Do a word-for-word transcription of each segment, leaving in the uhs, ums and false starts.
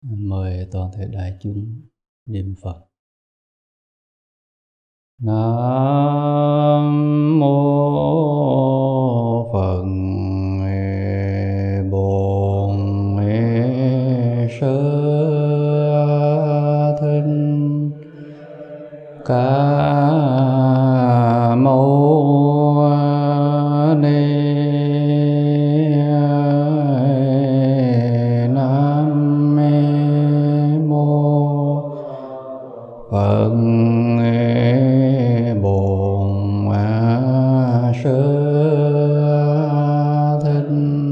Mời toàn thể đại chúng niệm Phật. Nam mô Phật Bổn Sư Thích Ca Mâu Ni Nam mô Phật Bổn Sư Thích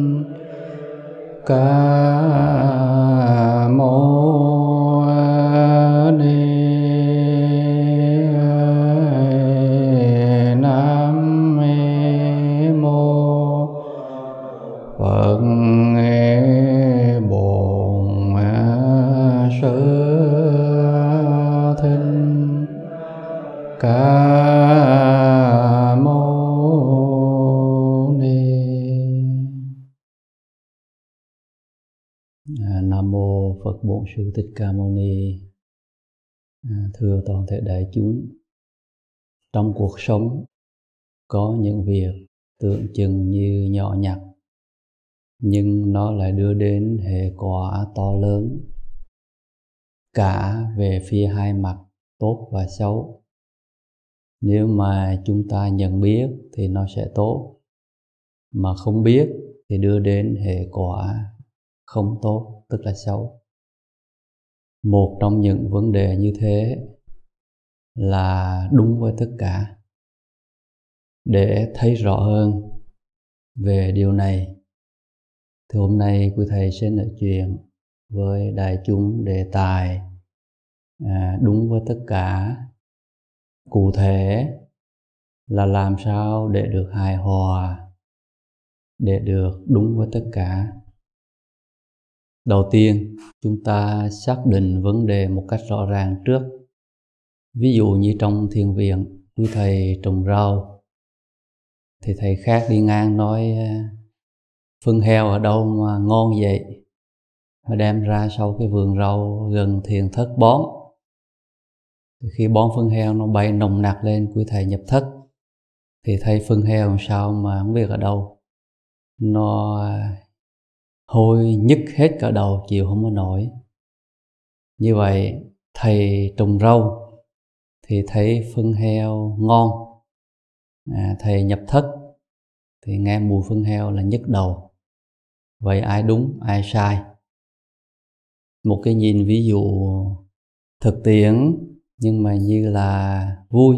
Ca Mâu Ni Nam mô Phật Bổn Sư Thích Ca Mâu Ni. À, Nam mô Phật Bổn Sư Thích Ca Mâu Ni. À, thưa toàn thể đại chúng, trong cuộc sống có những việc tưởng chừng như nhỏ nhặt nhưng nó lại đưa đến hệ quả to lớn, cả về phía hai mặt tốt và xấu. Nếu mà chúng ta nhận biết thì nó sẽ tốt, mà không biết thì đưa đến hệ quả không tốt, tức là xấu. Một trong những vấn đề như thế là đúng với tất cả. Để thấy rõ hơn về điều này thì hôm nay quý thầy sẽ nói chuyện với đại chúng đề tài à, đúng với tất cả. Cụ thể là làm sao để được hài hòa, để được đúng với tất cả. Đầu tiên, chúng ta xác định vấn đề một cách rõ ràng trước. Ví dụ như trong thiền viện, quý thầy trồng rau thì thầy khác đi ngang nói phân heo ở đâu mà ngon vậy, mà đem ra sau cái vườn rau gần thiền thất bón. Thì khi bón phân heo nó bay nồng nặc lên, quý thầy nhập thất thì thấy phân heo làm sao mà không biết ở đâu, nó hôi nhức hết cả đầu, chịu không có nổi. Như vậy thầy trồng rau thì thấy phân heo ngon, à, thầy nhập thất thì nghe mùi phân heo là nhức đầu. Vậy ai đúng ai sai? Một cái nhìn ví dụ thực tiễn nhưng mà như là vui,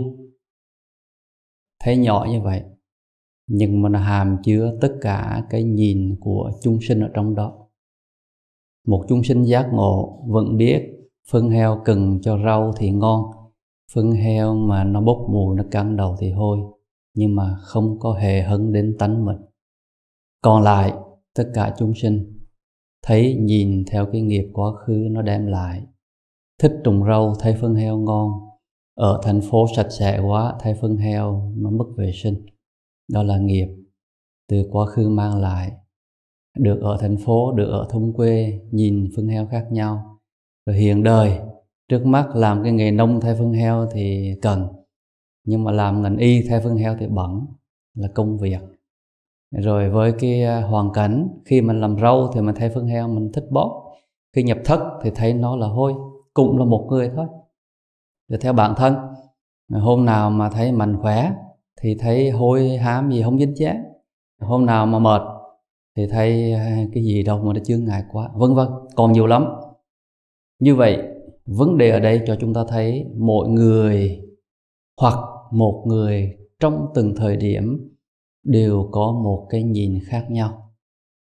thấy nhỏ như vậy nhưng mà nó hàm chứa tất cả cái nhìn của chúng sinh ở trong đó. Một chúng sinh giác ngộ vẫn biết phân heo cần cho rau thì ngon, phân heo mà nó bốc mùi, nó căng đầu thì hôi, nhưng mà không có hề hấn đến tánh mình. Còn lại tất cả chúng sinh thấy nhìn theo cái nghiệp quá khứ nó đem lại. Thích trồng rau thấy phân heo ngon, ở thành phố sạch sẽ quá thấy phân heo nó mất vệ sinh. Đó là nghiệp từ quá khứ mang lại. Được ở thành phố, được ở thôn quê, nhìn phân heo khác nhau. Rồi hiện đời trước mắt làm cái nghề nông thay phân heo thì cần, nhưng mà làm ngành y thay phân heo thì bẩn, là công việc. Rồi với cái hoàn cảnh khi mình làm rau thì mình thay phân heo mình thích bón, khi nhập thất thì thấy nó là hôi, cũng là một người thôi. Rồi theo bản thân, hôm nào mà thấy mạnh khỏe thì thấy hôi hám gì không dính chén, hôm nào mà mệt thì thấy cái gì đâu mà nó chướng ngại quá, vân vân, còn nhiều lắm. Như vậy vấn đề ở đây cho chúng ta thấy mỗi người hoặc một người trong từng thời điểm đều có một cái nhìn khác nhau.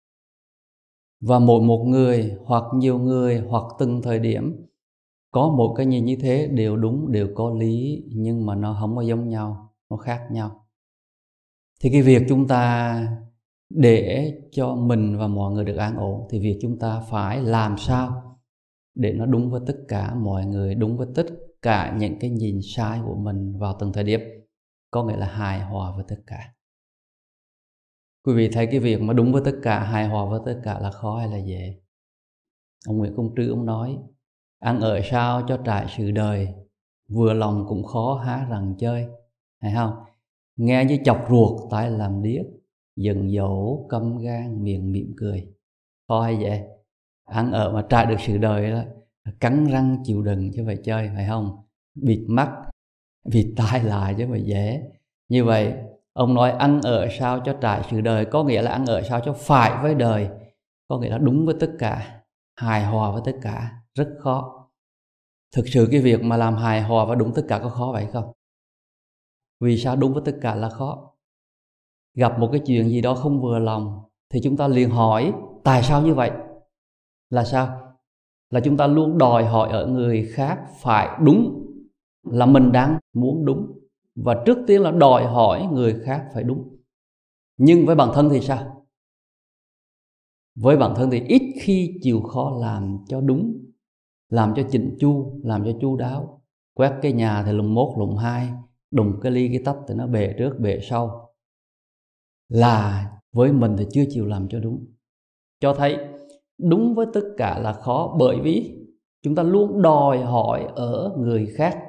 Và mỗi một người hoặc nhiều người hoặc từng thời điểm có một cái nhìn như thế đều đúng, đều có lý, nhưng mà nó không có giống nhau, nó khác nhau. Thì cái việc chúng ta để cho mình và mọi người được an ổn thì việc chúng ta phải làm sao để nó đúng với tất cả mọi người, đúng với tất cả những cái nhìn sai của mình vào từng thời điểm, có nghĩa là hài hòa với tất cả. Quý vị thấy cái việc mà đúng với tất cả, hài hòa với tất cả là khó hay là dễ? Ông Nguyễn Công Trứ ông nói: ăn ở sao cho trải sự đời, vừa lòng cũng khó há rằng chơi. Thấy không? Nghe như chọc ruột tai làm điếc, dần dấu căm gan miệng mỉm cười. Khó hay vậy? Ăn ở mà trải được sự đời đó, cắn răng chịu đựng chứ phải chơi, phải không? Bịt mắt, bịt tai lại chứ phải dễ. Như vậy ông nói ăn ở sao cho trải sự đời, có nghĩa là ăn ở sao cho phải với đời, có nghĩa là đúng với tất cả, hài hòa với tất cả. Rất khó. Thực sự cái việc mà làm hài hòa và đúng tất cả có khó vậy không? Vì sao đúng với tất cả là khó? Gặp một cái chuyện gì đó không vừa lòng thì chúng ta liền hỏi tại sao như vậy? Là sao? Là chúng ta luôn đòi hỏi ở người khác phải đúng, là mình đang muốn đúng, và trước tiên là đòi hỏi người khác phải đúng. Nhưng với bản thân thì sao? Với bản thân thì ít khi chịu khó làm cho đúng, làm cho chỉnh chu, làm cho chu đáo. Quét cái nhà thì lùng một lùng hai, đùng cái ly cái tách thì nó bể trước bể sau. Là với mình thì chưa chịu làm cho đúng. Cho thấy đúng với tất cả là khó, bởi vì chúng ta luôn đòi hỏi ở người khác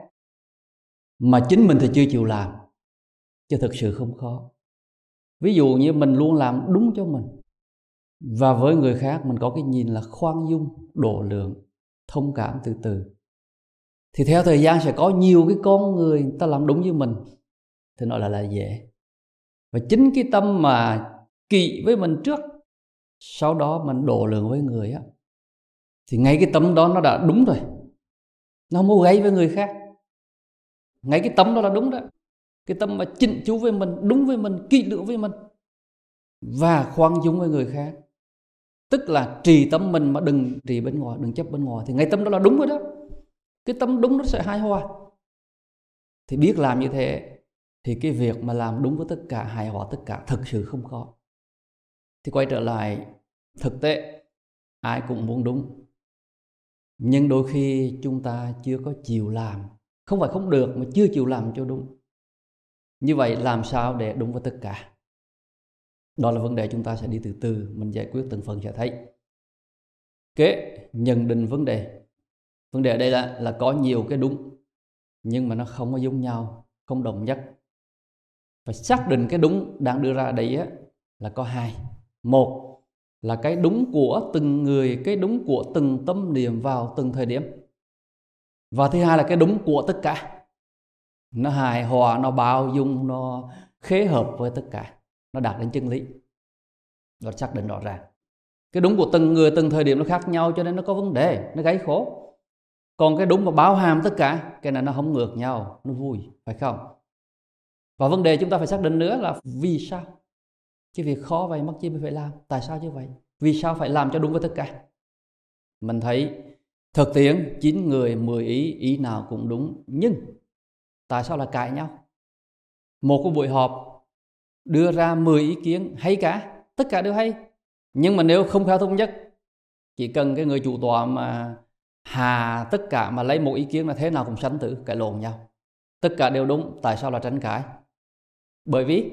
mà chính mình thì chưa chịu làm, chứ thực sự không khó. Ví dụ như mình luôn làm đúng cho mình, và với người khác mình có cái nhìn là khoan dung, độ lượng, thông cảm từ từ, thì theo thời gian sẽ có nhiều cái con người, người ta làm đúng với mình thì nó là là dễ. Và chính cái tâm mà kỵ với mình trước, sau đó mình độ lượng với người á, thì ngay cái tâm đó nó đã đúng rồi, nó không có gây với người khác. Ngay cái tâm đó là đúng đó. Cái tâm mà chỉnh chú với mình, đúng với mình, kỹ lưỡng với mình và khoan dung với người khác, tức là trì tâm mình mà đừng trì bên ngoài, đừng chấp bên ngoài, thì ngay tâm đó là đúng rồi đó. Cái tâm đúng nó sẽ hài hòa. Thì biết làm như thế thì cái việc mà làm đúng với tất cả, hài hòa tất cả, thực sự không khó. Thì quay trở lại thực tế, ai cũng muốn đúng, nhưng đôi khi chúng ta chưa có chịu làm. Không phải không được, mà chưa chịu làm cho đúng. Như vậy làm sao để đúng với tất cả? Đó là vấn đề chúng ta sẽ đi từ từ, mình giải quyết từng phần sẽ thấy. Kế, nhận định vấn đề. Vấn đề ở đây là, là có nhiều cái đúng, nhưng mà nó không có giống nhau, không đồng nhất. Phải xác định cái đúng đang đưa ra ở đây á, là có hai. Một là cái đúng của từng người, cái đúng của từng tâm niệm vào từng thời điểm. Và thứ hai là cái đúng của tất cả. Nó hài hòa, nó bao dung, nó khế hợp với tất cả, nó đạt đến chân lý. Nó xác định rõ ràng. Cái đúng của từng người, từng thời điểm nó khác nhau, cho nên nó có vấn đề, nó gây khổ. Còn cái đúng mà bao hàm tất cả, cái này nó không ngược nhau, nó vui, phải không? Và vấn đề chúng ta phải xác định nữa là vì sao? Cái việc khó vậy mắc chi mới phải làm? Tại sao như vậy? Vì sao phải làm cho đúng với tất cả? Mình thấy thực tiễn chín người mười ý, ý nào cũng đúng, nhưng tại sao lại cãi nhau? Một cái buổi họp đưa ra mười ý kiến hay cả, tất cả đều hay, nhưng mà nếu không theo thống nhất, chỉ cần cái người chủ tọa mà hà tất cả mà lấy một ý kiến là thế nào cũng sánh tử, cãi lộn nhau. Tất cả đều đúng, tại sao là tranh cãi? Bởi vì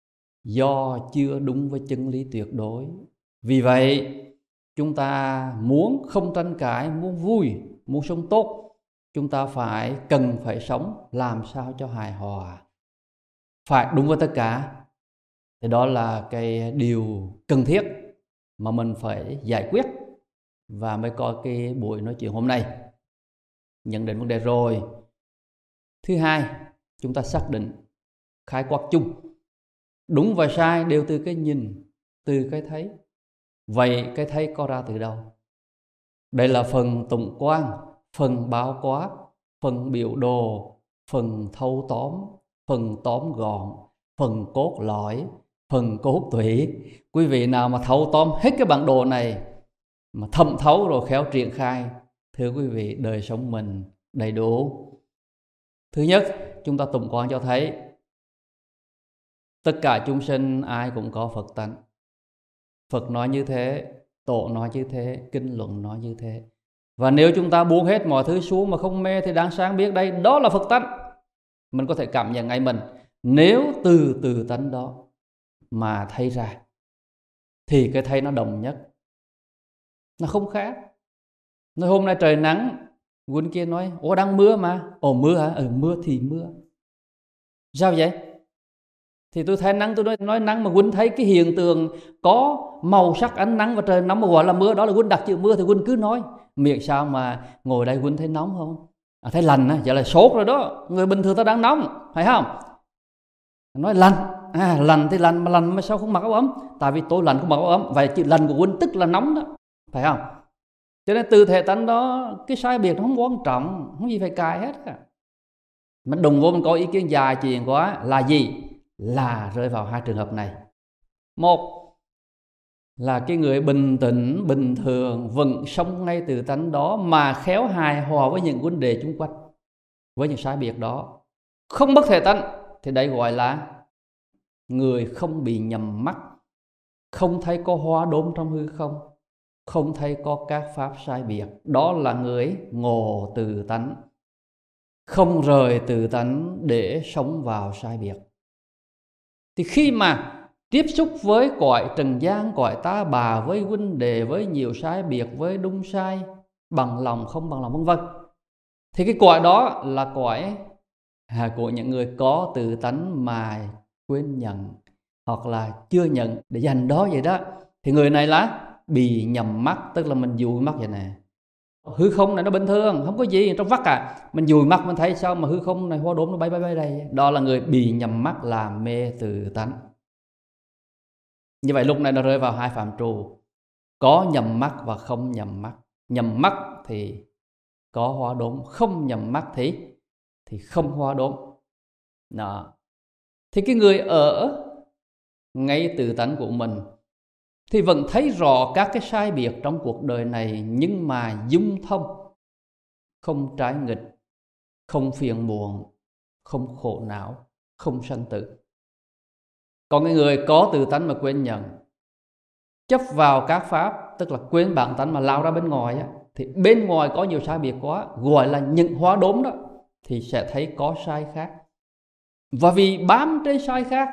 do chưa đúng với chân lý tuyệt đối. Vì vậy chúng ta muốn không tranh cãi, muốn vui, muốn sống tốt, chúng ta phải cần phải sống làm sao cho hài hòa, phải đúng với tất cả. Thì đó là cái điều cần thiết mà mình phải giải quyết, và mới có cái buổi nói chuyện hôm nay. Nhận định vấn đề rồi. Thứ hai, chúng ta xác định khái quát chung. Đúng và sai đều từ cái nhìn, từ cái thấy. Vậy cái thấy có ra từ đâu? Đây là phần tổng quan, phần bao quát, phần biểu đồ, phần thâu tóm, phần tóm gọn, phần cốt lõi, phần cốt tủy. Quý vị nào mà thâu tóm hết cái bản đồ này, mà thẩm thấu rồi khéo triển khai, thưa quý vị, đời sống mình đầy đủ. Thứ nhất, chúng ta tổng quan cho thấy tất cả chúng sinh ai cũng có Phật tánh. Phật nói như thế, Tổ nói như thế, kinh luận nói như thế. Và nếu chúng ta buông hết mọi thứ xuống mà không mê thì đáng sáng biết đây, đó là Phật tánh. Mình có thể cảm nhận ngay mình. Nếu từ từ tánh đó mà thấy ra, thì cái thấy nó đồng nhất, nó không khác. Nói hôm nay trời nắng, quân kia nói ủa đang mưa mà. Ồ mưa hả? Ừ mưa thì mưa. Sao vậy? Thì tôi thấy nắng, tôi nói, nói nắng mà quân thấy cái hiện tượng có màu sắc ánh nắng và trời nóng mà gọi là mưa, đó là quân đặt chữ mưa thì quân cứ nói. Miệng sao mà ngồi đây quân thấy nóng không? À, thấy lành á, vậy là sốt rồi đó. Người bình thường ta đang nóng, phải không? Nói lành, à lành thì lành, mà lành mà sao không mặc áo ấm? Tại vì tôi lành không mặc áo ấm. Vậy chữ lành của quân tức là nóng đó, phải không? Cho nên từ thể tánh đó, cái sai biệt nó không quan trọng, không gì phải cài hết. Mình đùng vô mình có ý kiến dài chuyện quá là gì? Là rơi vào hai trường hợp này. Một là cái người bình tĩnh, bình thường, vẫn sống ngay từ tánh đó mà khéo hài hòa với những vấn đề xung quanh, với những sai biệt đó, không mất thể tánh, thì đây gọi là người không bị nhầm mắt, không thấy có hóa đốm trong hư không, không thấy có các pháp sai biệt. Đó là người ngộ từ tánh, không rời từ tánh để sống vào sai biệt. Thì khi mà tiếp xúc với cõi trần gian, cõi ta bà, với vấn đề, với nhiều sai biệt, với đúng sai, bằng lòng không bằng lòng vân vân, thì cái cõi đó là cõi của những người có từ tánh mà quên nhận, hoặc là chưa nhận để dành đó vậy đó. Thì người này là bị nhầm mắt, tức là mình dụi mắt vậy nè. Hư không này nó bình thường, không có gì trong vắt cả. Mình dùi mắt mình thấy sao mà hư không này hoa đốm nó bay bay bay đây. Đó là người bị nhầm mắt, làm mê từ tánh. Như vậy lúc này nó rơi vào hai phạm trù, có nhầm mắt và không nhầm mắt. Nhầm mắt thì có hoa đốm, không nhầm mắt thì thì không hoa đốm. Đó. Thì cái người ở ngay từ tánh của mình thì vẫn thấy rõ các cái sai biệt trong cuộc đời này, nhưng mà dung thông, không trái nghịch, không phiền muộn, không khổ não, không sanh tử. Còn cái người có từ tánh mà quên nhận, chấp vào các pháp, tức là quên bản tánh mà lao ra bên ngoài á, thì bên ngoài có nhiều sai biệt quá, gọi là những hóa đốm đó, thì sẽ thấy có sai khác. Và vì bám trên sai khác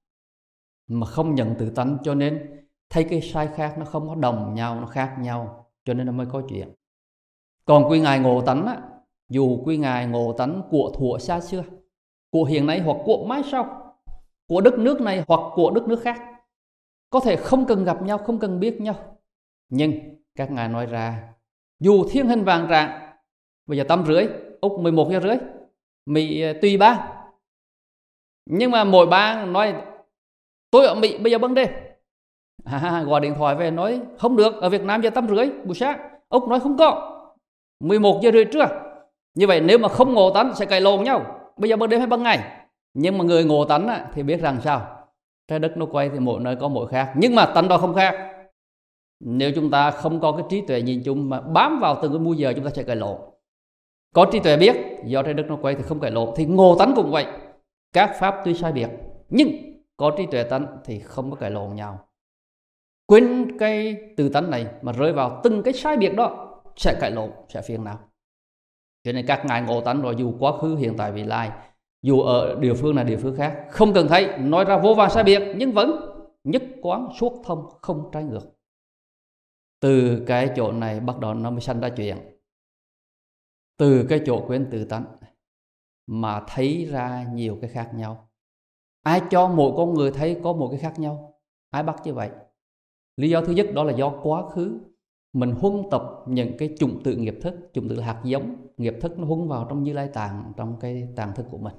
mà không nhận từ tánh, cho nên thấy cái sai khác nó không có đồng nhau, nó khác nhau, cho nên nó mới có chuyện. Còn quý ngài ngộ tánh á, dù quý ngài ngộ tánh của thuở xa xưa, của hiện nay hoặc của mãi sau, của đất nước này hoặc của đất nước khác, có thể không cần gặp nhau, không cần biết nhau, nhưng các ngài nói ra dù thiên hình vàng trạng, bây giờ tám rưỡi, Úc mười một giờ rưỡi, Mỹ tùy ba, nhưng mà mỗi ba nói tôi ở Mỹ bây giờ bưng đêm, à, gọi điện thoại về nói không được, ở Việt Nam giờ tám rưỡi buổi sáng, Úc nói không có, mười một giờ rưỡi trưa. Như vậy nếu mà không ngộ tánh sẽ cãi lộn nhau, bây giờ ban đêm hay ban ngày. Nhưng mà người ngộ tánh á, thì biết rằng sao, trái đất nó quay thì mỗi nơi có mỗi khác, nhưng mà tánh đó không khác. Nếu chúng ta không có cái trí tuệ nhìn chung mà bám vào từng cái múi giờ, chúng ta sẽ cãi lộn. Có trí tuệ biết do trái đất nó quay thì không cãi lộn, thì ngộ tánh cũng vậy. Các pháp tuy sai biệt nhưng có trí tuệ tánh thì không có cãi lộn nhau. Quên cái từ tánh này mà rơi vào từng cái sai biệt đó sẽ cãi lộn, sẽ phiền não. Cho nên các ngài ngộ tánh rồi, dù quá khứ, hiện tại, vị lai, dù ở địa phương này địa phương khác, không cần thấy, nói ra vô vàn sai biệt, nhưng vẫn nhất quán suốt thông, không trái ngược. Từ cái chỗ này bắt đầu nó mới sanh ra chuyện. Từ cái chỗ quên từ tánh mà thấy ra nhiều cái khác nhau. Ai cho mỗi con người thấy có một cái khác nhau? Ai bắt như vậy? Lý do thứ nhất đó là do quá khứ mình huân tập những cái chủng tử nghiệp thức, chủng tử là hạt giống nghiệp thức, nó huân vào trong Như Lai tạng, trong cái tạng thức của mình.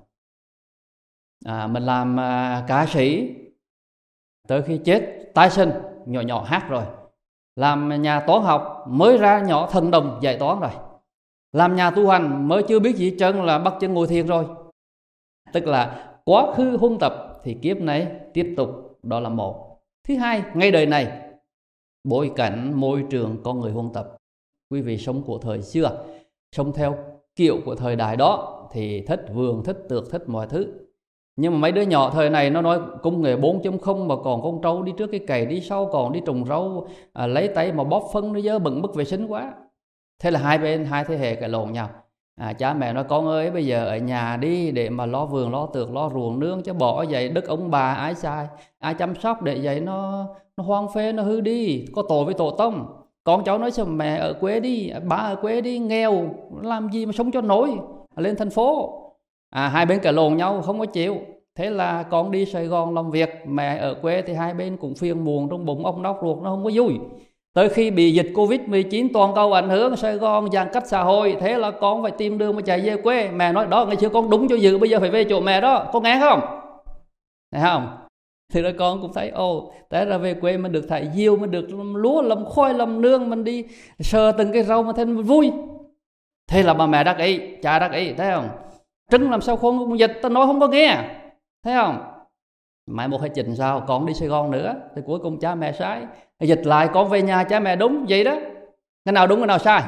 À, mình làm à, ca sĩ, tới khi chết tái sinh, nhỏ nhỏ hát rồi. Làm nhà toán học, mới ra nhỏ thần đồng dạy toán rồi. Làm nhà tu hành, mới chưa biết gì trơn là bắt chân ngồi thiền rồi. Tức là quá khứ huân tập thì kiếp này tiếp tục, đó là một. Thứ hai, ngay đời này, bối cảnh, môi trường con người huân tập. Quý vị sống của thời xưa, sống theo kiểu của thời đại đó thì thích vườn, thích tược, thích mọi thứ. Nhưng mà mấy đứa nhỏ thời này nó nói công nghệ bốn chấm không mà còn con trâu đi trước cái cày, đi sau còn đi trồng rau, à, lấy tay mà bóp phân, nó dơ bẩn bất vệ sinh quá. Thế là hai bên, hai thế hệ cãi lộn nhau. À, cha mẹ nói con ơi, bây giờ ở nhà đi để mà lo vườn, lo tược, lo ruộng nương, chứ bỏ vậy đất ông bà ai xài, ai chăm sóc, để vậy nó nó hoang phế, nó hư đi, có tội với tổ tông. Con cháu nói sao mẹ ở quê đi, ba ở quê đi, nghèo làm gì mà sống cho nổi, lên thành phố. À, hai bên cãi lộn nhau không có chịu. Thế là con đi Sài Gòn làm việc, mẹ ở quê thì hai bên cũng phiền muộn trong bụng ốc nóc ruột, nó không có vui. Tới khi bị dịch Covid mười chín toàn cầu ảnh hưởng, Sài Gòn giãn cách xã hội, thế là con phải tìm đường mà chạy về quê. Mẹ nói đó, ngày xưa con đúng cho dự, bây giờ phải về chỗ mẹ đó, con nghe không? Thấy không? Thì rồi con cũng thấy ồ, té ra về quê mình được thải diều, mình được làm lúa, làm khoai, làm nương, mình đi sờ từng cái rau mà thấy mình vui. Thế là bà mẹ đắc ý, cha đắc ý, thấy không? Trứng làm sao không dịch, ta nói không có nghe, thấy không? Mai một hay chỉnh sao, con đi Sài Gòn nữa, thì cuối cùng cha mẹ sai. Dịch lại con về nhà cha mẹ đúng, vậy đó. Cái nào đúng cái nào sai?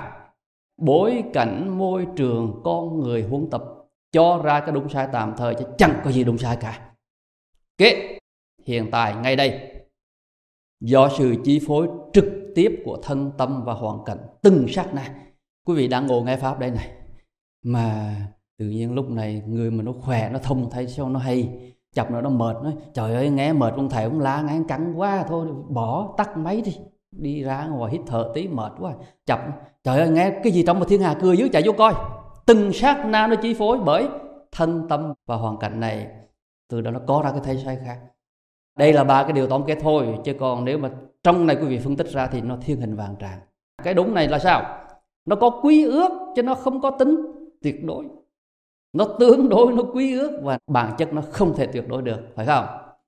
Bối cảnh môi trường con người huân tập cho ra cái đúng sai tạm thời, chứ chẳng có gì đúng sai cả. Kế hiện tại ngay đây, do sự chi phối trực tiếp của thân tâm và hoàn cảnh từng sát na, quý vị đang ngồi nghe pháp đây này, mà tự nhiên lúc này người mà nó khỏe, nó thông thấy sao nó hay, chập nữa nó mệt, nói trời ơi nghe mệt ông thầy ông la nghe căng quá, thôi bỏ tắt máy đi, đi ra ngoài hít thở tí mệt quá. Chập trời ơi nghe cái gì trong một thiên hà cười dưới, chạy vô coi. Từng sát na nó chi phối bởi thân tâm và hoàn cảnh này, từ đó nó có ra cái thấy sai khác. Đây là ba cái điều tổng kết thôi, chứ còn nếu mà trong này quý vị phân tích ra thì nó thiên hình vạn trạng. Cái đúng này là sao? Nó có quy ước chứ nó không có tính tuyệt đối. Nó tương đối, nó quy ước, và bản chất nó không thể tuyệt đối được, phải không?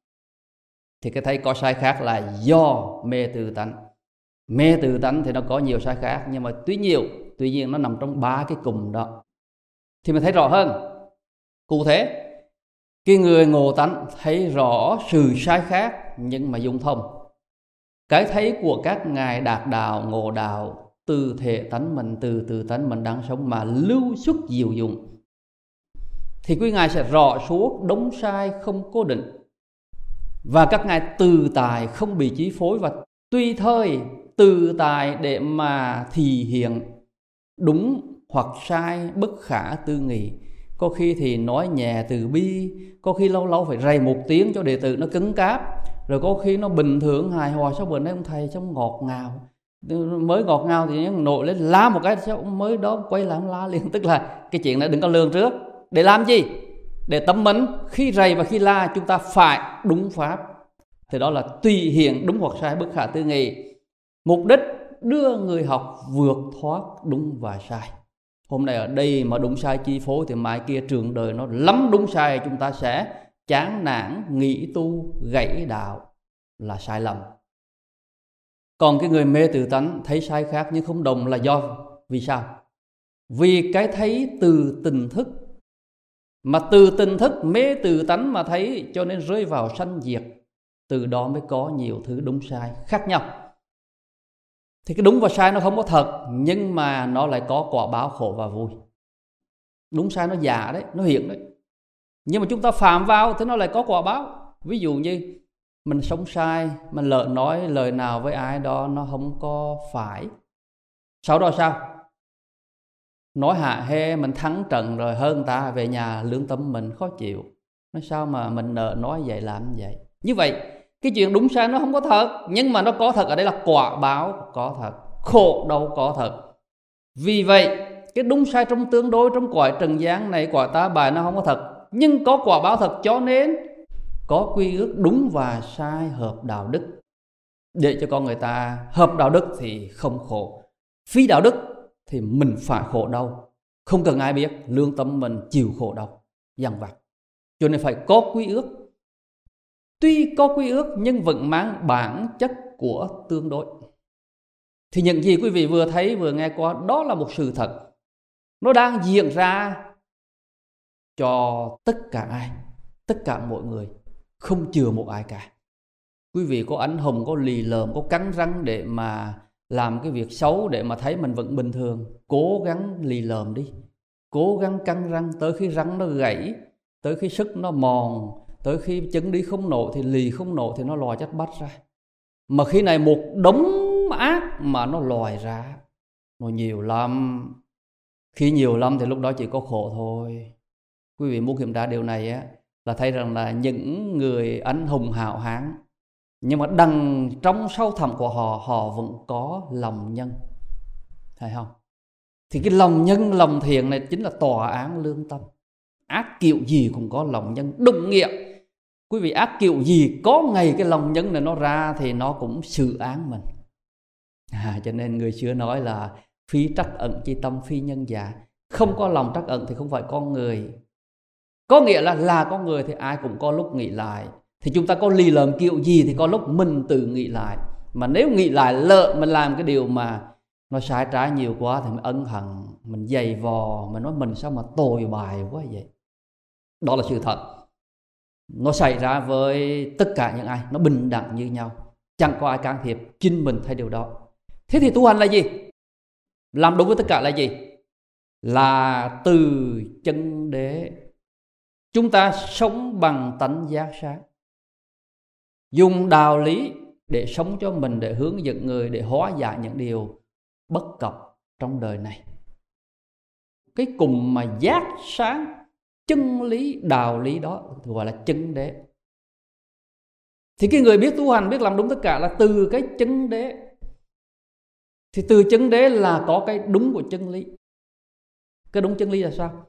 Thì cái thấy có sai khác là do mê tự tánh. Mê tự tánh thì nó có nhiều sai khác, nhưng mà tuy nhiều, tuy nhiên nó nằm trong ba cái cùng đó. Thì mình thấy rõ hơn. Cụ thể, cái người ngộ tánh thấy rõ sự sai khác nhưng mà dung thông. Cái thấy của các ngài đạt đạo, ngộ đạo, từ thể tánh mình, từ từ tánh mình đang sống mà lưu xuất diệu dụng, thì quý ngài sẽ rõ suốt đúng sai không cố định, và các ngài từ tài không bị chi phối, và tùy thời từ tài để mà thể hiện đúng hoặc sai bất khả tư nghị. Có khi thì nói nhẹ từ bi, có khi lâu lâu phải rầy một tiếng cho đệ tử nó cứng cáp, rồi có khi nó bình thường hài hòa. Sao bữa nay ông thầy xong ngọt ngào, mới ngọt ngào thì nổi lên la một cái, sao mới đó quay lại la liền. Tức là cái chuyện này đừng có lường trước. Để làm gì? Để tâm mình khi rầy và khi la chúng ta phải đúng pháp. Thì đó là tùy hiện đúng hoặc sai bất khả tư nghị. Mục đích đưa người học vượt thoát đúng và sai. Hôm nay ở đây mà đúng sai chi phối thì mai kia trường đời nó lắm đúng sai, chúng ta sẽ chán nản, nghỉ tu, gãy đạo là sai lầm. Còn cái người mê tự tánh thấy sai khác nhưng không đồng là do vì sao? Vì cái thấy từ tình thức, mà từ tình thức mê tự tánh mà thấy, cho nên rơi vào sanh diệt. Từ đó mới có nhiều thứ đúng sai khác nhau. Thì cái đúng và sai nó không có thật, nhưng mà nó lại có quả báo khổ và vui. Đúng sai nó giả đấy, nó hiện đấy, nhưng mà chúng ta phạm vào thì nó lại có quả báo. Ví dụ như mình sống sai, mình lỡ nói lời nào với ai đó nó không có phải, sau đó sao? Nói hạ hê, mình thắng trận rồi hơn ta, về nhà lương tâm mình khó chịu. Nói sao mà mình nợ nói vậy làm vậy? Như vậy cái chuyện đúng sai nó không có thật, nhưng mà nó có thật ở đây là quả báo có thật, khổ đau có thật. Vì vậy cái đúng sai trong tương đối, trong cõi trần gian này, quả ta bài nó không có thật, nhưng có quả báo thật, cho nên có quy ước đúng và sai hợp đạo đức, để cho con người ta hợp đạo đức thì không khổ, phi đạo đức thì mình phải khổ đau, không cần ai biết, lương tâm mình chịu khổ đau dằn vặt. Cho nên phải có quy ước. Tuy có quy ước nhưng vẫn mang bản chất của tương đối. Thì những gì quý vị vừa thấy vừa nghe qua đó là một sự thật, nó đang diễn ra cho tất cả ai, tất cả mọi người, không chừa một ai cả. Quý vị có anh hùng, có lì lợm, có cắn răng để mà làm cái việc xấu, để mà thấy mình vẫn bình thường, cố gắng lì lợm đi, cố gắng cắn răng, tới khi răng nó gãy, tới khi sức nó mòn, tới khi chân đi không nổi thì lì không nổi thì nó lòi chất bắt ra. Mà khi này một đống ác mà nó lòi ra, nó nhiều lắm. Khi nhiều lắm thì lúc đó chỉ có khổ thôi. Quý vị muốn kiểm tra điều này á, là thấy rằng là những người anh hùng hào hán, Nhưng mà đằng trong sâu thẳm của họ, họ vẫn có lòng nhân. Thấy không? Thì cái lòng nhân, lòng thiện này chính là tòa án lương tâm. Ác kiểu gì cũng có lòng nhân, đúng nghĩa. Quý vị, ác kiểu gì có ngày cái lòng nhân này nó ra thì nó cũng xử án mình. À, cho nên người xưa nói là phi trắc ẩn chi tâm phi nhân giả. Không có lòng trắc ẩn thì không phải con người. Có nghĩa là là con người thì ai cũng có lúc nghĩ lại. Thì chúng ta có lì lợm kiểu gì thì có lúc mình tự nghĩ lại. Mà nếu nghĩ lại lỡ mình làm cái điều mà nó sai trái nhiều quá thì mình ân hận, mình dày vò, mình nói mình sao mà tồi bại quá vậy. Đó là sự thật. Nó xảy ra với tất cả những ai, nó bình đẳng như nhau, chẳng có ai can thiệp chính mình thay điều đó. Thế thì tu hành là gì? Làm đúng với tất cả là gì? Là từ chân đế. Chúng ta sống bằng tánh giác sáng, dùng đạo lý để sống cho mình, để hướng dẫn người, để hóa giải những điều bất cập trong đời này. Cái cùng mà giác sáng chân lý, đạo lý đó gọi là chân đế. Thì cái người biết tu hành, biết làm đúng tất cả là từ cái chân đế. Thì từ chân đế là có cái đúng của chân lý. Cái đúng chân lý là sao?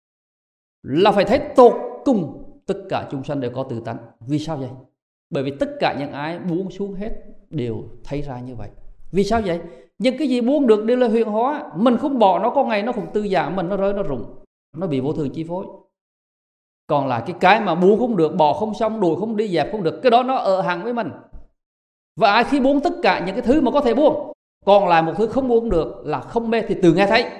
Là phải thấy tột cùng tất cả chúng sanh đều có tự tánh. Vì sao vậy? Bởi vì tất cả những ai buông xuống hết đều thấy ra như vậy. Vì sao vậy? Những cái gì buông được đều là huyền hóa. Mình không bỏ nó, có ngày nó cũng tư giảm mình, nó rơi nó rụng, nó bị vô thường chi phối. Còn là cái cái mà buông không được, bỏ không xong, đuổi không đi, dẹp không được, cái đó nó ở hằng với mình. Và ai khi buông tất cả những cái thứ mà có thể buông, còn lại một thứ không buông được là không mê, thì từ nghe thấy.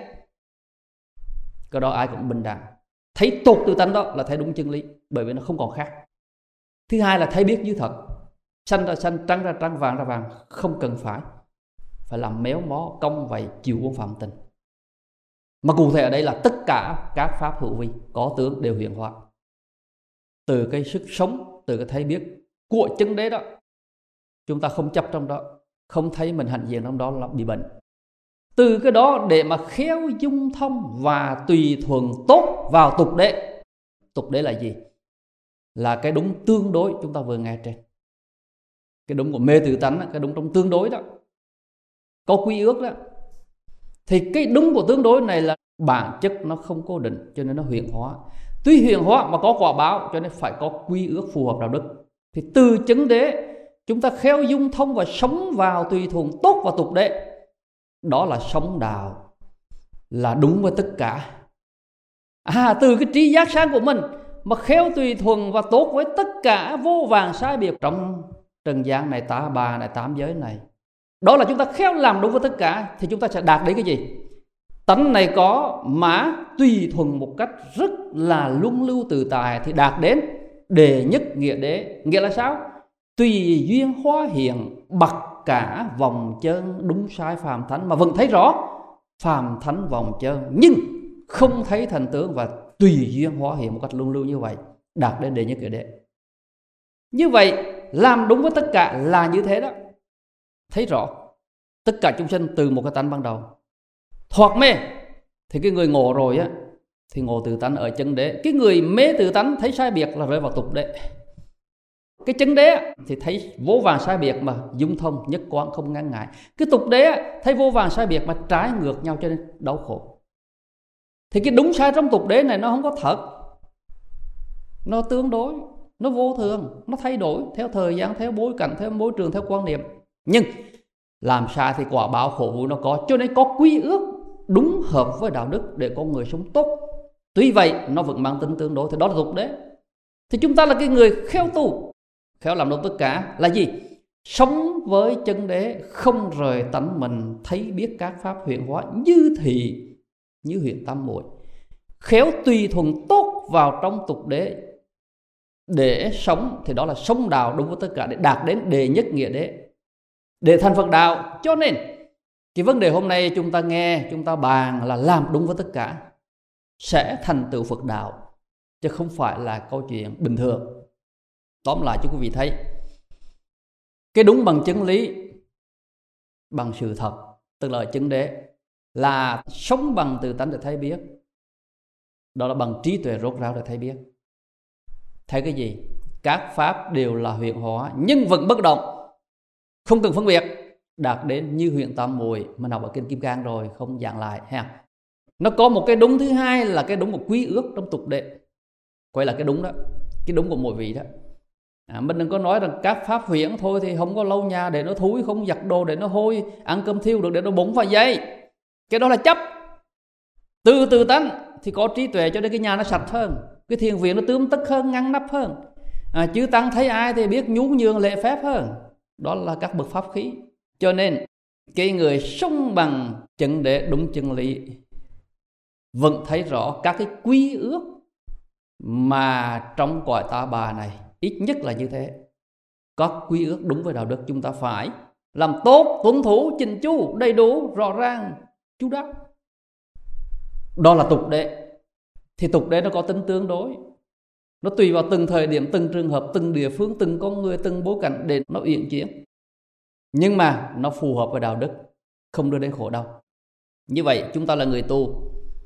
Cái đó ai cũng bình đẳng. Thấy tột tự tánh đó là thấy đúng chân lý, bởi vì nó không còn khác. Thứ hai là thấy biết như thật. Xanh ra xanh, trắng ra trắng, vàng ra vàng. Không cần phải Phải làm méo mó, cong vầy, chịu quân phạm tình. Mà cụ thể ở đây là tất cả các pháp hữu vi có tướng đều hiện hóa. Từ cái sức sống, từ cái thấy biết của chân đế đó, chúng ta không chấp trong đó, không thấy mình hạnh diện trong đó là bị bệnh. Từ cái đó để mà khéo dung thông và tùy thuận tốt vào tục đế. Tục đế là gì? Là cái đúng tương đối chúng ta vừa nghe trên. Cái đúng của mê tự tánh, cái đúng trong tương đối đó, có quy ước đó. Thì cái đúng của tương đối này là bản chất nó không cố định, cho nên nó huyền hóa. Tuy huyền hóa mà có quả báo, cho nên phải có quy ước phù hợp đạo đức. Thì từ chân đế chúng ta khéo dung thông và sống vào tùy thuận tốt vào tục đế. Đó là sống đạo, là đúng với tất cả. À, từ cái trí giác sáng của mình mà khéo tùy thuận và tốt với tất cả vô vàn sai biệt trong trần gian này, ta bà này, tám giới này. Đó là chúng ta khéo làm đúng với tất cả, thì chúng ta sẽ đạt đến cái gì? Tánh này có mà tùy thuận một cách rất là luân lưu tự tại, thì đạt đến đệ nhất nghĩa đế. Nghĩa là sao? Tùy duyên hóa hiện, bậc cả vòng chân đúng sai phàm thánh, mà vẫn thấy rõ phàm thánh vòng chân, nhưng không thấy thành tướng, và tùy duyên hóa hiện một cách luân lưu như vậy, đạt đến đệ nhất nghĩa đế. Như vậy làm đúng với tất cả là như thế đó. Thấy rõ tất cả chúng sinh từ một cái tánh ban đầu. Thoạt mê thì cái người ngộ rồi á, thì ngộ tự tánh ở chân đế. Cái người mê tự tánh thấy sai biệt là rơi vào tục đế. Cái chân đế thì thấy vô vàn sai biệt mà dung thông nhất quán không ngăn ngại. Cái tục đế thấy vô vàn sai biệt mà trái ngược nhau, cho nên đau khổ. Thì cái đúng sai trong tục đế này nó không có thật, nó tương đối, nó vô thường, nó thay đổi theo thời gian, theo bối cảnh, theo môi trường, theo quan niệm. Nhưng làm sai thì quả báo khổ vui nó có, cho nên có quy ước đúng hợp với đạo đức để con người sống tốt. Tuy vậy nó vẫn mang tính tương đối, thì đó là tục đế. Thì chúng ta là cái người khéo tu, khéo làm đúng tất cả là gì? Sống với chân đế, không rời tánh mình, thấy biết các pháp huyền hóa như thị như hiện tam muội, khéo tùy thuận tốt vào trong tục đế để sống, thì đó là sống đạo đúng với tất cả, để đạt đến đệ nhất nghĩa đế, để thành Phật đạo. Cho nên cái vấn đề hôm nay chúng ta nghe, chúng ta bàn là làm đúng với tất cả sẽ thành tựu Phật đạo, chứ không phải là câu chuyện bình thường. Tóm lại cho quý vị thấy, cái đúng bằng chân lý, bằng sự thật, tức là chân đế, là sống bằng tự tánh để thấy biết. Đó là bằng trí tuệ rốt ráo để thấy biết. Thấy cái gì? các pháp đều là huyễn hóa nhưng vẫn bất động, không cần phân biệt, đạt đến như huyễn tam muội mà học ở kinh Kim Cang rồi, không giảng lại ha. Nó có một cái đúng thứ hai là cái đúng của quý ước trong tục đệ, quay là cái đúng đó, cái đúng của mỗi vị đó. À, mình đừng có nói rằng các pháp huyễn thôi thì không có lau nhà để nó thúi, không giặt đồ để nó hôi, ăn cơm thiêu được để nó bụng phải dây. Cái đó là chấp. Từ từ tánh thì có trí tuệ cho nên cái nhà nó sạch hơn, cái thiền viện nó tươm tất hơn, ngăn nắp hơn. À, chư tăng thấy ai thì biết nhún nhường lễ phép hơn. Đó là các bậc pháp khí. Cho nên cái người sống bằng chân để đúng chân lý vẫn thấy rõ các cái quy ước mà trong cõi ta bà này, ít nhất là như thế. Các quy ước đúng với đạo đức chúng ta phải làm tốt, tuân thủ, chỉnh chu, đầy đủ, rõ ràng, chú đáo. Đó là tục đệ. Thì tục đệ nó có tính tương đối, nó tùy vào từng thời điểm, từng trường hợp, từng địa phương, từng con người, từng bối cảnh để nó uyển chuyển. Nhưng mà nó phù hợp với đạo đức, không đưa đến khổ đau. Như vậy chúng ta là người tu,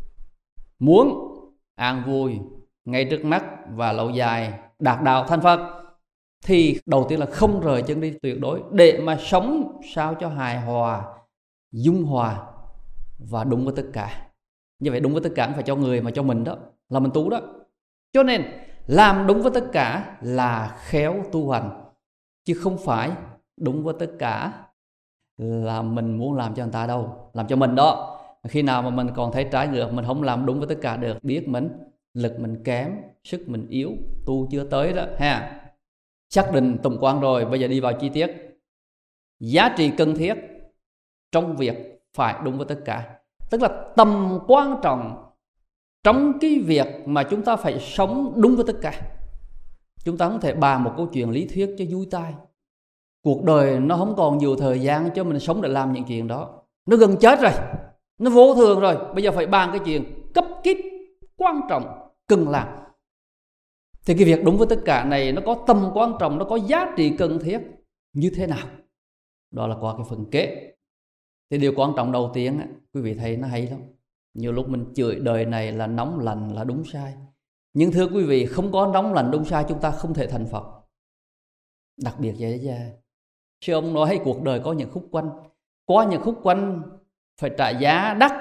muốn an vui ngay trước mắt và lâu dài đạt đạo thành Phật thì đầu tiên là không rời chân lý tuyệt đối, để mà sống sao cho hài hòa, dung hòa và đúng với tất cả. Như vậy đúng với tất cả không phải cho người mà cho mình đó, là mình tu đó. Cho nên làm đúng với tất cả là khéo tu hành, chứ không phải đúng với tất cả là mình muốn làm cho người ta đâu, làm cho mình đó. Khi nào mà mình còn thấy trái ngược, mình không làm đúng với tất cả được, biết mình lực mình kém, sức mình yếu, tu chưa tới đó ha. Xác định tổng quan rồi, bây giờ đi vào chi tiết. Giá trị cần thiết trong việc phải đúng với tất cả, tức là tầm quan trọng trong cái việc mà chúng ta phải sống đúng với tất cả. Chúng ta không thể bàn một câu chuyện lý thuyết cho vui tai. Cuộc đời nó không còn nhiều thời gian cho mình sống để làm những chuyện đó. Nó gần chết rồi, nó vô thường rồi. Bây giờ phải bàn cái chuyện cấp kíp, quan trọng, cần làm. Thì cái việc đúng với tất cả này nó có tầm quan trọng, nó có giá trị cần thiết như thế nào? Đó là qua cái phần kế. Thì điều quan trọng đầu tiên, quý vị thấy nó hay lắm. Nhiều lúc mình chửi đời này là nóng lạnh là đúng sai. Nhưng thưa quý vị, không có nóng lạnh đúng sai chúng ta không thể thành Phật. Đặc biệt vậy ra. Sư ông nói cuộc đời có những khúc quanh, có những khúc quanh phải trả giá đắt,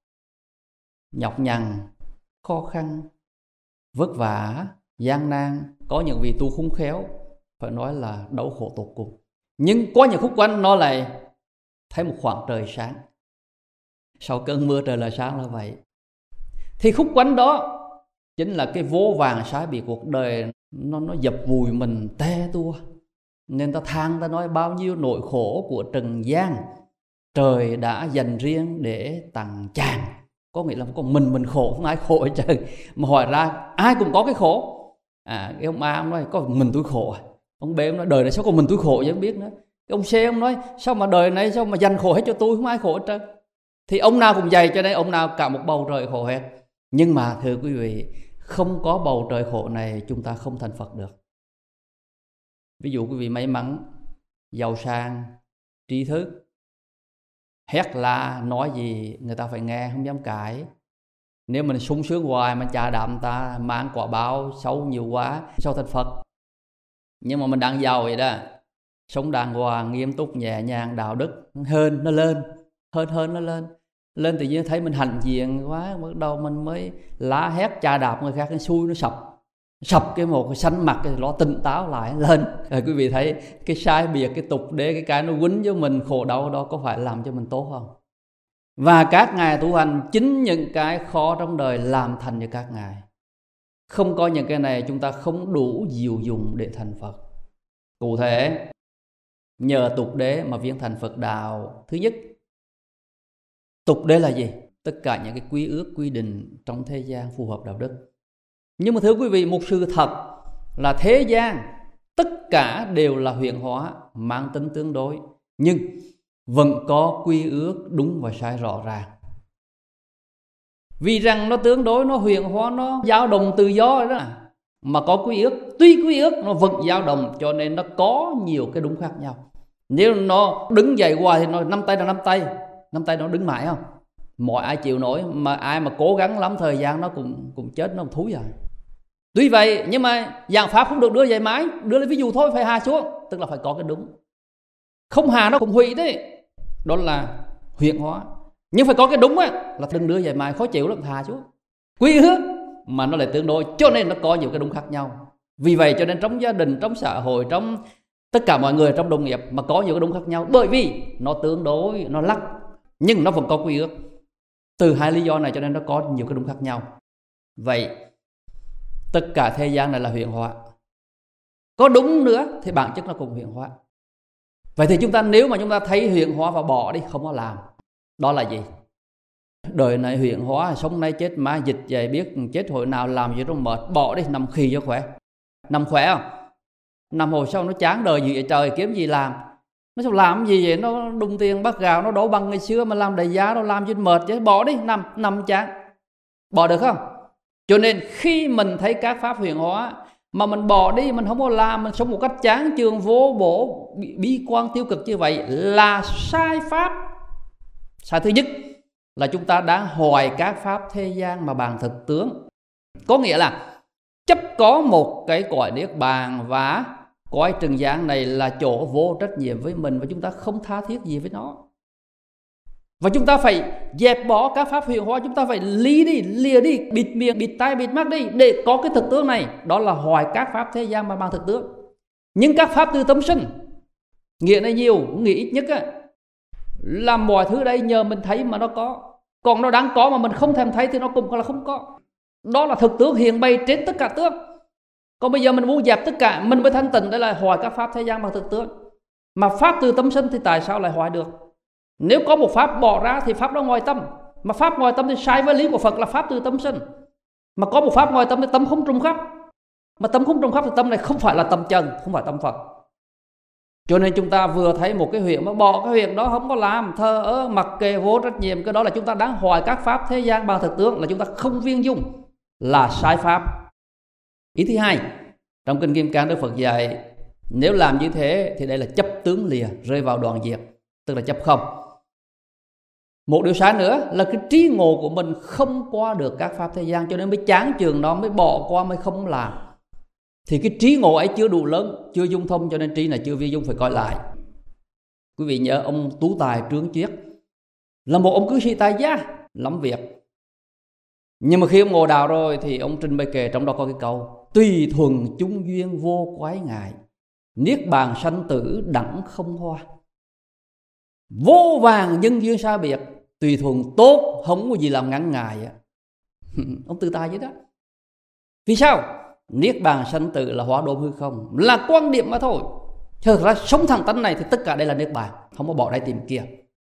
nhọc nhằn, khó khăn, vất vả, gian nan. Có những vị tu khôn khéo phải nói là đau khổ tột cùng. Nhưng có những khúc quanh nó lại thấy một khoảng trời sáng. Sau cơn mưa trời là sáng là vậy. Thì khúc quanh đó chính là cái vô vàng sai bị cuộc đời nó nó dập vùi mình te tua. Nên ta than, ta nói bao nhiêu nỗi khổ của trần gian trời đã dành riêng để tặng chàng. Có nghĩa là còn mình mình khổ, không ai khổ hết trơn. Mà hỏi ra ai cũng có cái khổ. À, cái ông A ông nói có mình tôi khổ à? Ông B ông nói đời này sao có mình tôi khổ chứ không biết nữa. Cái ông C ông nói sao mà đời này sao mà dành khổ hết cho tôi, không ai khổ hết trơn. Thì ông nào cũng vậy, cho nên ông nào cả một bầu trời khổ hết. Nhưng mà thưa quý vị, không có bầu trời khổ này chúng ta không thành Phật được. Ví dụ quý vị may mắn, giàu sang, trí thức, hét la, nói gì người ta phải nghe, không dám cãi. Nếu mình sung sướng hoài mà chà đạm ta mang quả báo xấu nhiều quá, sao thành Phật? Nhưng mà mình đang giàu vậy đó, sống đàng hoàng, nghiêm túc, nhẹ nhàng, đạo đức, hơn nó lên, hơn hơn nó lên. Lên tự nhiên thấy mình hạnh diện quá, bắt đầu mình mới lá hét chà đạp người khác, cái xui nó sập. Sập cái một cái xanh mặt cái nó tỉnh táo lại lên. Rồi quý vị thấy cái sai biệt, cái tục đế, cái cái nó quýnh cho mình khổ đau đó có phải làm cho mình tốt không? Và các ngài tu hành chính những cái khó trong đời làm thành cho các ngài. Không có những cái này chúng ta không đủ diệu dụng để thành Phật. Cụ thể, nhờ tục đế mà viếng thành Phật đạo. Thứ nhất, tục đế là gì? Tất cả những cái quy ước, quy định trong thế gian phù hợp đạo đức. Nhưng mà thưa quý vị, một sự thật là thế gian tất cả đều là huyễn hóa, mang tính tương đối, nhưng vẫn có quy ước đúng và sai rõ ràng. Vì rằng nó tương đối, nó huyễn hóa, nó dao động tự do đó, mà có quy ước, tuy quy ước nó vẫn dao động, cho nên nó có nhiều cái đúng khác nhau. Nếu nó đứng dậy hoài thì nó năm tay là năm tay, năm tay nó đứng mãi không? Mọi ai chịu nổi, mà ai mà cố gắng lắm thời gian nó cũng cũng chết, nó cũng thúi rồi. Tuy vậy nhưng mà giảng pháp không được đưa dạy mãi, đưa lên ví dụ thôi, phải hạ xuống, tức là phải có cái đúng. Không hạ nó cũng hủy đấy, đó là huyễn hóa. Nhưng phải có cái đúng á, là đừng đưa dạy mãi khó chịu lắm, hạ xuống. Quy ước mà nó lại tương đối, cho nên nó có nhiều cái đúng khác nhau. Vì vậy cho nên trong gia đình, trong xã hội, trong tất cả mọi người, trong đồng nghiệp mà có nhiều cái đúng khác nhau, bởi vì nó tương đối, nó lắc, nhưng nó vẫn có quy ước. Từ hai lý do này cho nên nó có nhiều cái đúng khác nhau. Vậy tất cả thế gian này là huyễn hóa. Có đúng nữa thì bản chất nó cũng huyễn hóa. Vậy thì chúng ta nếu mà chúng ta thấy huyễn hóa và bỏ đi, không có làm, đó là gì? Đời này huyễn hóa, sống nay chết mai, dịch về biết chết hồi nào, làm gì nó mệt, bỏ đi, nằm khì cho khỏe. Nằm khỏe không? Nằm hồi sau nó chán đời gì vậy trời, kiếm gì làm. Nó sao làm gì vậy, nó đung tiền bắt gạo, nó đổ bằng ngày xưa mà làm đầy giá, nó làm chứ mệt chứ, bỏ đi, nằm, nằm chán. Bỏ được không? Cho nên khi mình thấy các pháp huyền hóa mà mình bỏ đi, mình không có làm, mình sống một cách chán chường, vô bổ, bi quan tiêu cực như vậy là sai pháp. Sai thứ nhất là chúng ta đã hoài các pháp thế gian mà bàn thực tướng. Có nghĩa là chấp có một cái cõi niết bàn và cõi trần gian này là chỗ vô trách nhiệm với mình, và chúng ta không tha thiết gì với nó. Và chúng ta phải dẹp bỏ các pháp huyền hóa, chúng ta phải ly đi, lìa đi, bịt miệng, bịt tai, bịt mắt đi để có cái thực tướng này. Đó là hoài các pháp thế gian mà bằng thực tướng. Nhưng các pháp từ tâm sinh, nghĩa này nhiều, nghĩa ít nhất á, là mọi thứ đây nhờ mình thấy mà nó có. Còn nó đang có mà mình không thèm thấy thì nó cũng là không có. Đó là thực tướng hiện bày trên tất cả tướng. Còn bây giờ mình muốn dẹp tất cả, mình mới thanh tịnh, đây là hoài các pháp thế gian bằng thực tướng. Mà pháp từ tâm sinh thì tại sao lại hoài được? Nếu có một pháp bỏ ra thì pháp đó ngoài tâm. Mà pháp ngoài tâm thì sai với lý của Phật là pháp từ tâm sinh. Mà có một pháp ngoài tâm thì tâm không trùng khắp. Mà tâm không trùng khắp thì tâm này không phải là tâm chân, không phải tâm Phật. Cho nên chúng ta vừa thấy một cái huyện mà bỏ cái huyện đó, không có làm, thờ ơ, mặc kệ, vô trách nhiệm, cái đó là chúng ta đang hoài các pháp thế gian bằng thực tướng, là chúng ta không viên dung, là sai pháp. Ý thứ hai, trong Kinh Kim Cang Đức Phật dạy, nếu làm như thế thì đây là chấp tướng lìa, rơi vào đoạn diệt, tức là chấp không. Một điều sai nữa là cái trí ngộ của mình không qua được các pháp thế gian, cho nên mới chán chường nó, mới bỏ qua, mới không làm. Thì cái trí ngộ ấy chưa đủ lớn, chưa dung thông, cho nên trí này chưa vi dung, phải coi lại. Quý vị nhớ ông Tú Tài Trướng Chiết là một ông cư sĩ tài gia lắm việc. Nhưng mà khi ông ngộ đạo rồi thì ông trình bày kệ, trong đó có cái câu: tùy thuần chung duyên vô quái ngại, niết bàn sanh tử đẳng không hoa. Vô vàng nhân duyên xa biệt, tùy thuần tốt, không có gì làm ngăn ngại. Ông Tư Tài vậy đó. Vì sao? Niết bàn sanh tử là hóa độn hư không, là quan điểm mà thôi. Thật ra sống thẳng tánh này thì tất cả đây là niết bàn, không có bỏ đây tìm kia.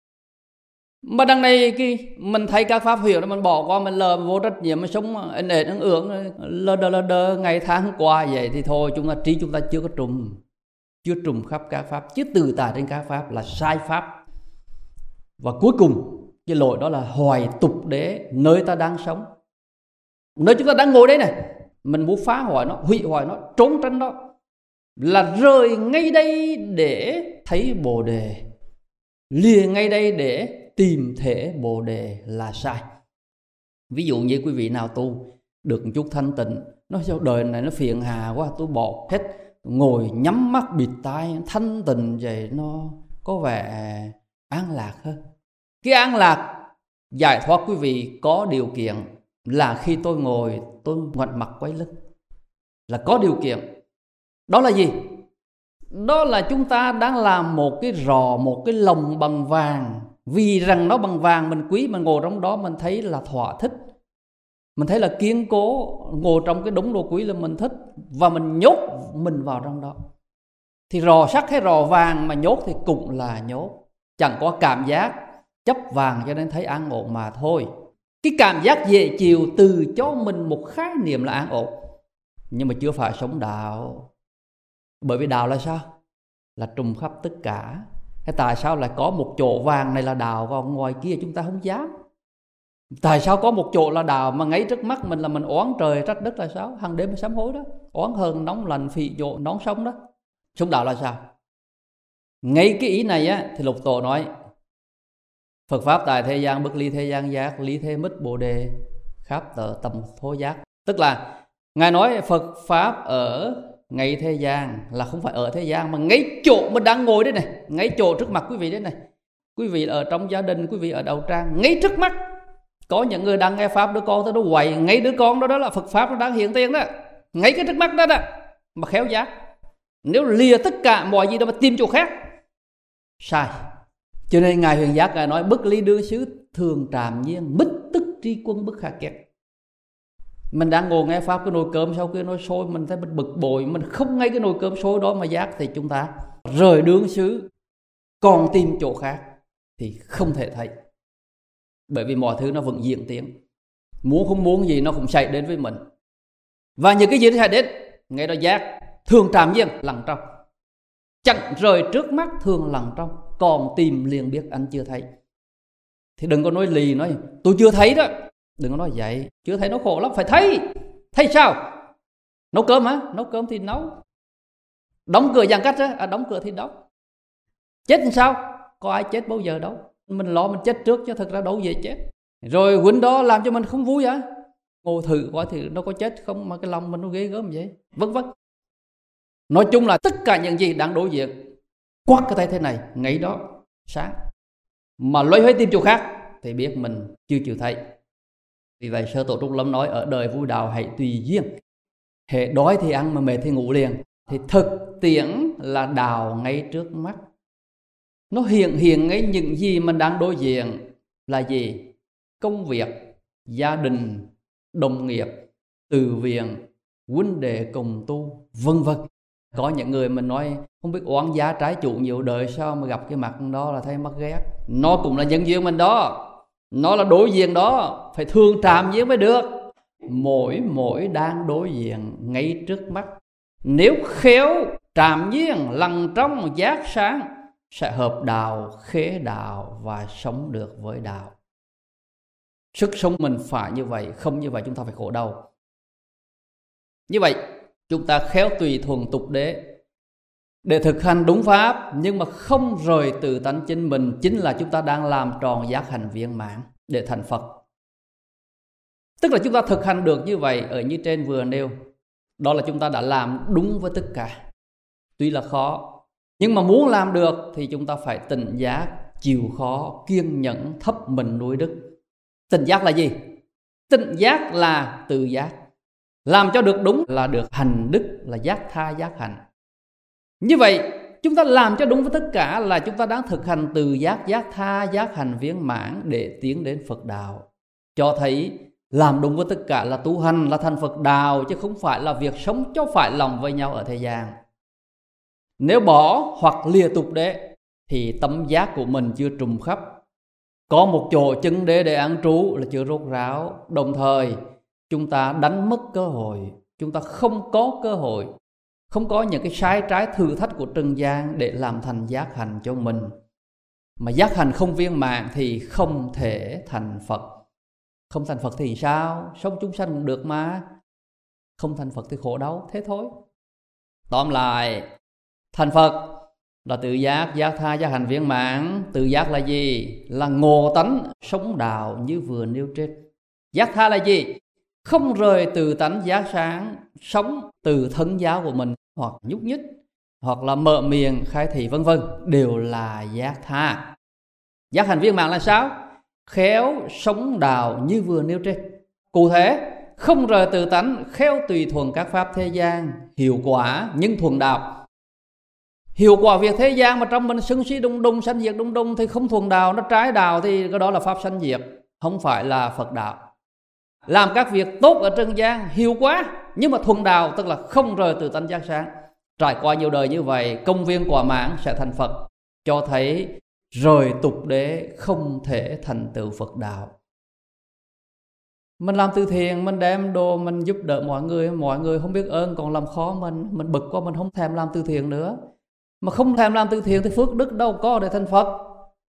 Mà đằng này khi mình thấy các pháp huyền, mình bỏ qua, mình lờ vô trách nhiệm, mình sống ên ên ương ương, lơ đơ lơ đơ ngày tháng qua vậy thì thôi, chúng ta trí chúng ta chưa có trùng, chưa trùng khắp các pháp, chứ từ tại trên các pháp là sai pháp. Và cuối cùng cái lỗi đó là hoài tục đế nơi ta đang sống, nơi chúng ta đang ngồi đây này, mình muốn phá hoại nó, hủy hoại nó, trốn tránh nó, là rời ngay đây để thấy Bồ Đề, lìa ngay đây để tìm thể Bồ Đề là sai. Ví dụ như quý vị nào tu được một chút thanh tịnh, nói sao đời này nó phiền hà quá, tôi bỏ hết, ngồi nhắm mắt bịt tai thanh tịnh vậy, nó có vẻ an lạc hơn. Cái an lạc giải thoát quý vị có điều kiện là khi tôi ngồi, tôi ngoảnh mặt quay lưng, là có điều kiện. Đó là gì? Đó là chúng ta đang làm một cái rò, một cái lồng bằng vàng. Vì rằng nó bằng vàng mình quý, mình ngồi trong đó mình thấy là thỏa thích, mình thấy là kiên cố, ngồi trong cái đống đồ quý là mình thích, và mình nhốt mình vào trong đó. Thì rò sắt hay rò vàng mà nhốt thì cũng là nhốt, chẳng có cảm giác, chấp vàng cho nên thấy an ổn mà thôi. Cái cảm giác dễ chịu từ cho mình một khái niệm là an ổn, nhưng mà chưa phải sống đạo. Bởi vì đạo là sao? Là trùng khắp tất cả. Hay tại sao lại có một chỗ vàng này là đạo, và ngoài kia chúng ta không dám? Tại sao có một chỗ là đạo mà ngay trước mắt mình là mình oán trời trách đất là sao? Hàng đêm sám hối đó, oán hờn nóng lành phì dỗ nón sống đó. Sống đạo là sao? Ngay cái ý này á, thì Lục Tổ nói Phật Pháp tại thế gian bất ly thế gian giác, lý thế mít Bồ Đề khắp tờ tầm thố giác. Tức là Ngài nói Phật Pháp ở ngay thế gian, là không phải ở thế gian mà ngay chỗ mình đang ngồi đây này, ngay chỗ trước mặt quý vị đây này. Quý vị ở trong gia đình, quý vị ở đầu trang, ngay trước mắt có những người đang nghe Pháp, đứa con tới nó quậy, ngay đứa con đó đó là Phật Pháp nó đang hiện tiền đó, ngay cái trước mắt đó đó, mà khéo giác. Nếu lìa tất cả mọi gì đó mà tìm chỗ khác, sai. Cho nên Ngài Huyền Giác Ngài nói bất ly đương xứ thường tràm nhiên, bích tức tri quân bất khả kiệt. Mình đang ngồi nghe Pháp, cái nồi cơm sau kia nó sôi, mình thấy mình bực bội, mình không ngay cái nồi cơm sôi đó mà giác, thì chúng ta rời đương xứ, còn tìm chỗ khác thì không thể thấy. Bởi vì mọi thứ nó vẫn diễn tiến, muốn không muốn gì nó cũng xảy đến với mình. Và những cái gì nó xảy đến, ngay đó giác, thường tràm nhiên, lặng trong. Chẳng rời trước mắt, thường lặng trong, còn tìm liền biết anh chưa thấy. Thì đừng có nói lì, nói tôi chưa thấy đó. Đừng có nói vậy, chưa thấy nó khổ lắm, phải thấy. Thấy sao? Nấu cơm hả? Nấu cơm thì nấu. Đóng cửa giãn cách á, à, đóng cửa thì đóng. Chết làm sao? Có ai chết bao giờ đâu. Mình lo mình chết trước chứ thật ra đâu về chết. Rồi huynh đó làm cho mình không vui hả? Ngồi thử coi thử nó có chết không mà cái lòng mình nó ghê gớm vậy. Vân vân. Nói chung là tất cả những gì đang đối diện, quát cái tay thế này, ngay đó, sáng. Mà loay hoay tìm chỗ khác thì biết mình chưa chịu thấy. Vì vậy Sơ Tổ Trúc Lâm nói ở đời vui đạo hãy tùy duyên. Hệ đói thì ăn mà mệt thì ngủ liền. Thì thực tiễn là đào ngay trước mắt. Nó hiện hiện ngay những gì mình đang đối diện là gì? Công việc, gia đình, đồng nghiệp, từ viện, huynh đệ cùng tu, vân vân. Có những người mình nói không biết oán giá trái chủ nhiều đời sao mà gặp cái mặt đó là thấy mắc ghét. Nó cũng là nhân duyên mình đó, nó là đối diện đó, phải thương tràm nhiên mới được. Mỗi mỗi đang đối diện ngay trước mắt, nếu khéo tràm nhiên lặng trong giác sáng, sẽ hợp đạo, khế đạo và sống được với đạo. Sức sống mình phải như vậy, không như vậy chúng ta phải khổ đau. Như vậy chúng ta khéo tùy thuần tục đế để thực hành đúng pháp, nhưng mà không rời từ tánh chính mình, chính là chúng ta đang làm tròn giác hành viên mãn để thành Phật. Tức là chúng ta thực hành được như vậy ở như trên vừa nêu, đó là chúng ta đã làm đúng với tất cả. Tuy là khó, nhưng mà muốn làm được thì chúng ta phải tỉnh giác, chịu khó, kiên nhẫn, thấp mình nuôi đức. Tỉnh giác là gì? Tỉnh giác là tự giác. Làm cho được đúng là được hành đức, là giác tha giác hành. Như vậy chúng ta làm cho đúng với tất cả là chúng ta đang thực hành từ giác, giác tha, giác hành viên mãn để tiến đến Phật đạo. Cho thấy làm đúng với tất cả là tu hành, là thành Phật đạo, chứ không phải là việc sống cho phải lòng với nhau ở thế gian. Nếu bỏ hoặc lìa tục đế thì tâm giác của mình chưa trùng khắp, có một chỗ chân đế để an trú là chưa rốt ráo. Đồng thời chúng ta đánh mất cơ hội, chúng ta không có cơ hội, không có những cái sai trái thử thách của trần gian để làm thành giác hành cho mình. Mà giác hành không viên mãn thì không thể thành Phật. Không thành Phật thì sao? Sống chúng sanh được mà. Không thành Phật thì khổ đau, thế thôi. Tóm lại, thành Phật là tự giác, giác tha, giác hành viên mãn. Tự giác là gì? Là ngộ tánh, sống đạo như vừa nêu trên. Giác tha là gì? Không rời từ tánh giác sáng, sống từ thân giáo của mình, hoặc nhúc nhích, hoặc là mở miệng, khai thị vân vân, đều là giác tha. Giác hành viên mãn là sao? Khéo sống đạo như vừa nêu trên. Cụ thể, không rời từ tánh, khéo tùy thuần các pháp thế gian, hiệu quả nhưng thuần đạo. Hiệu quả việc thế gian mà trong mình sân si đung đung, sanh diệt đung đung thì không thuần đạo, nó trái đạo thì cái đó là pháp sanh diệt, không phải là Phật đạo. Làm các việc tốt ở trần gian hiệu quả, nhưng mà thuần đạo tức là không rời từ tánh giác sáng. Trải qua nhiều đời như vậy, công viên quả mãn sẽ thành Phật, cho thấy rời tục đế không thể thành tựu Phật đạo. Mình làm từ thiện, mình đem đồ, mình giúp đỡ mọi người, mọi người không biết ơn còn làm khó mình, mình bực quá mình không thèm làm từ thiện nữa. Mà không thèm làm từ thiện thì phước đức đâu có để thành Phật.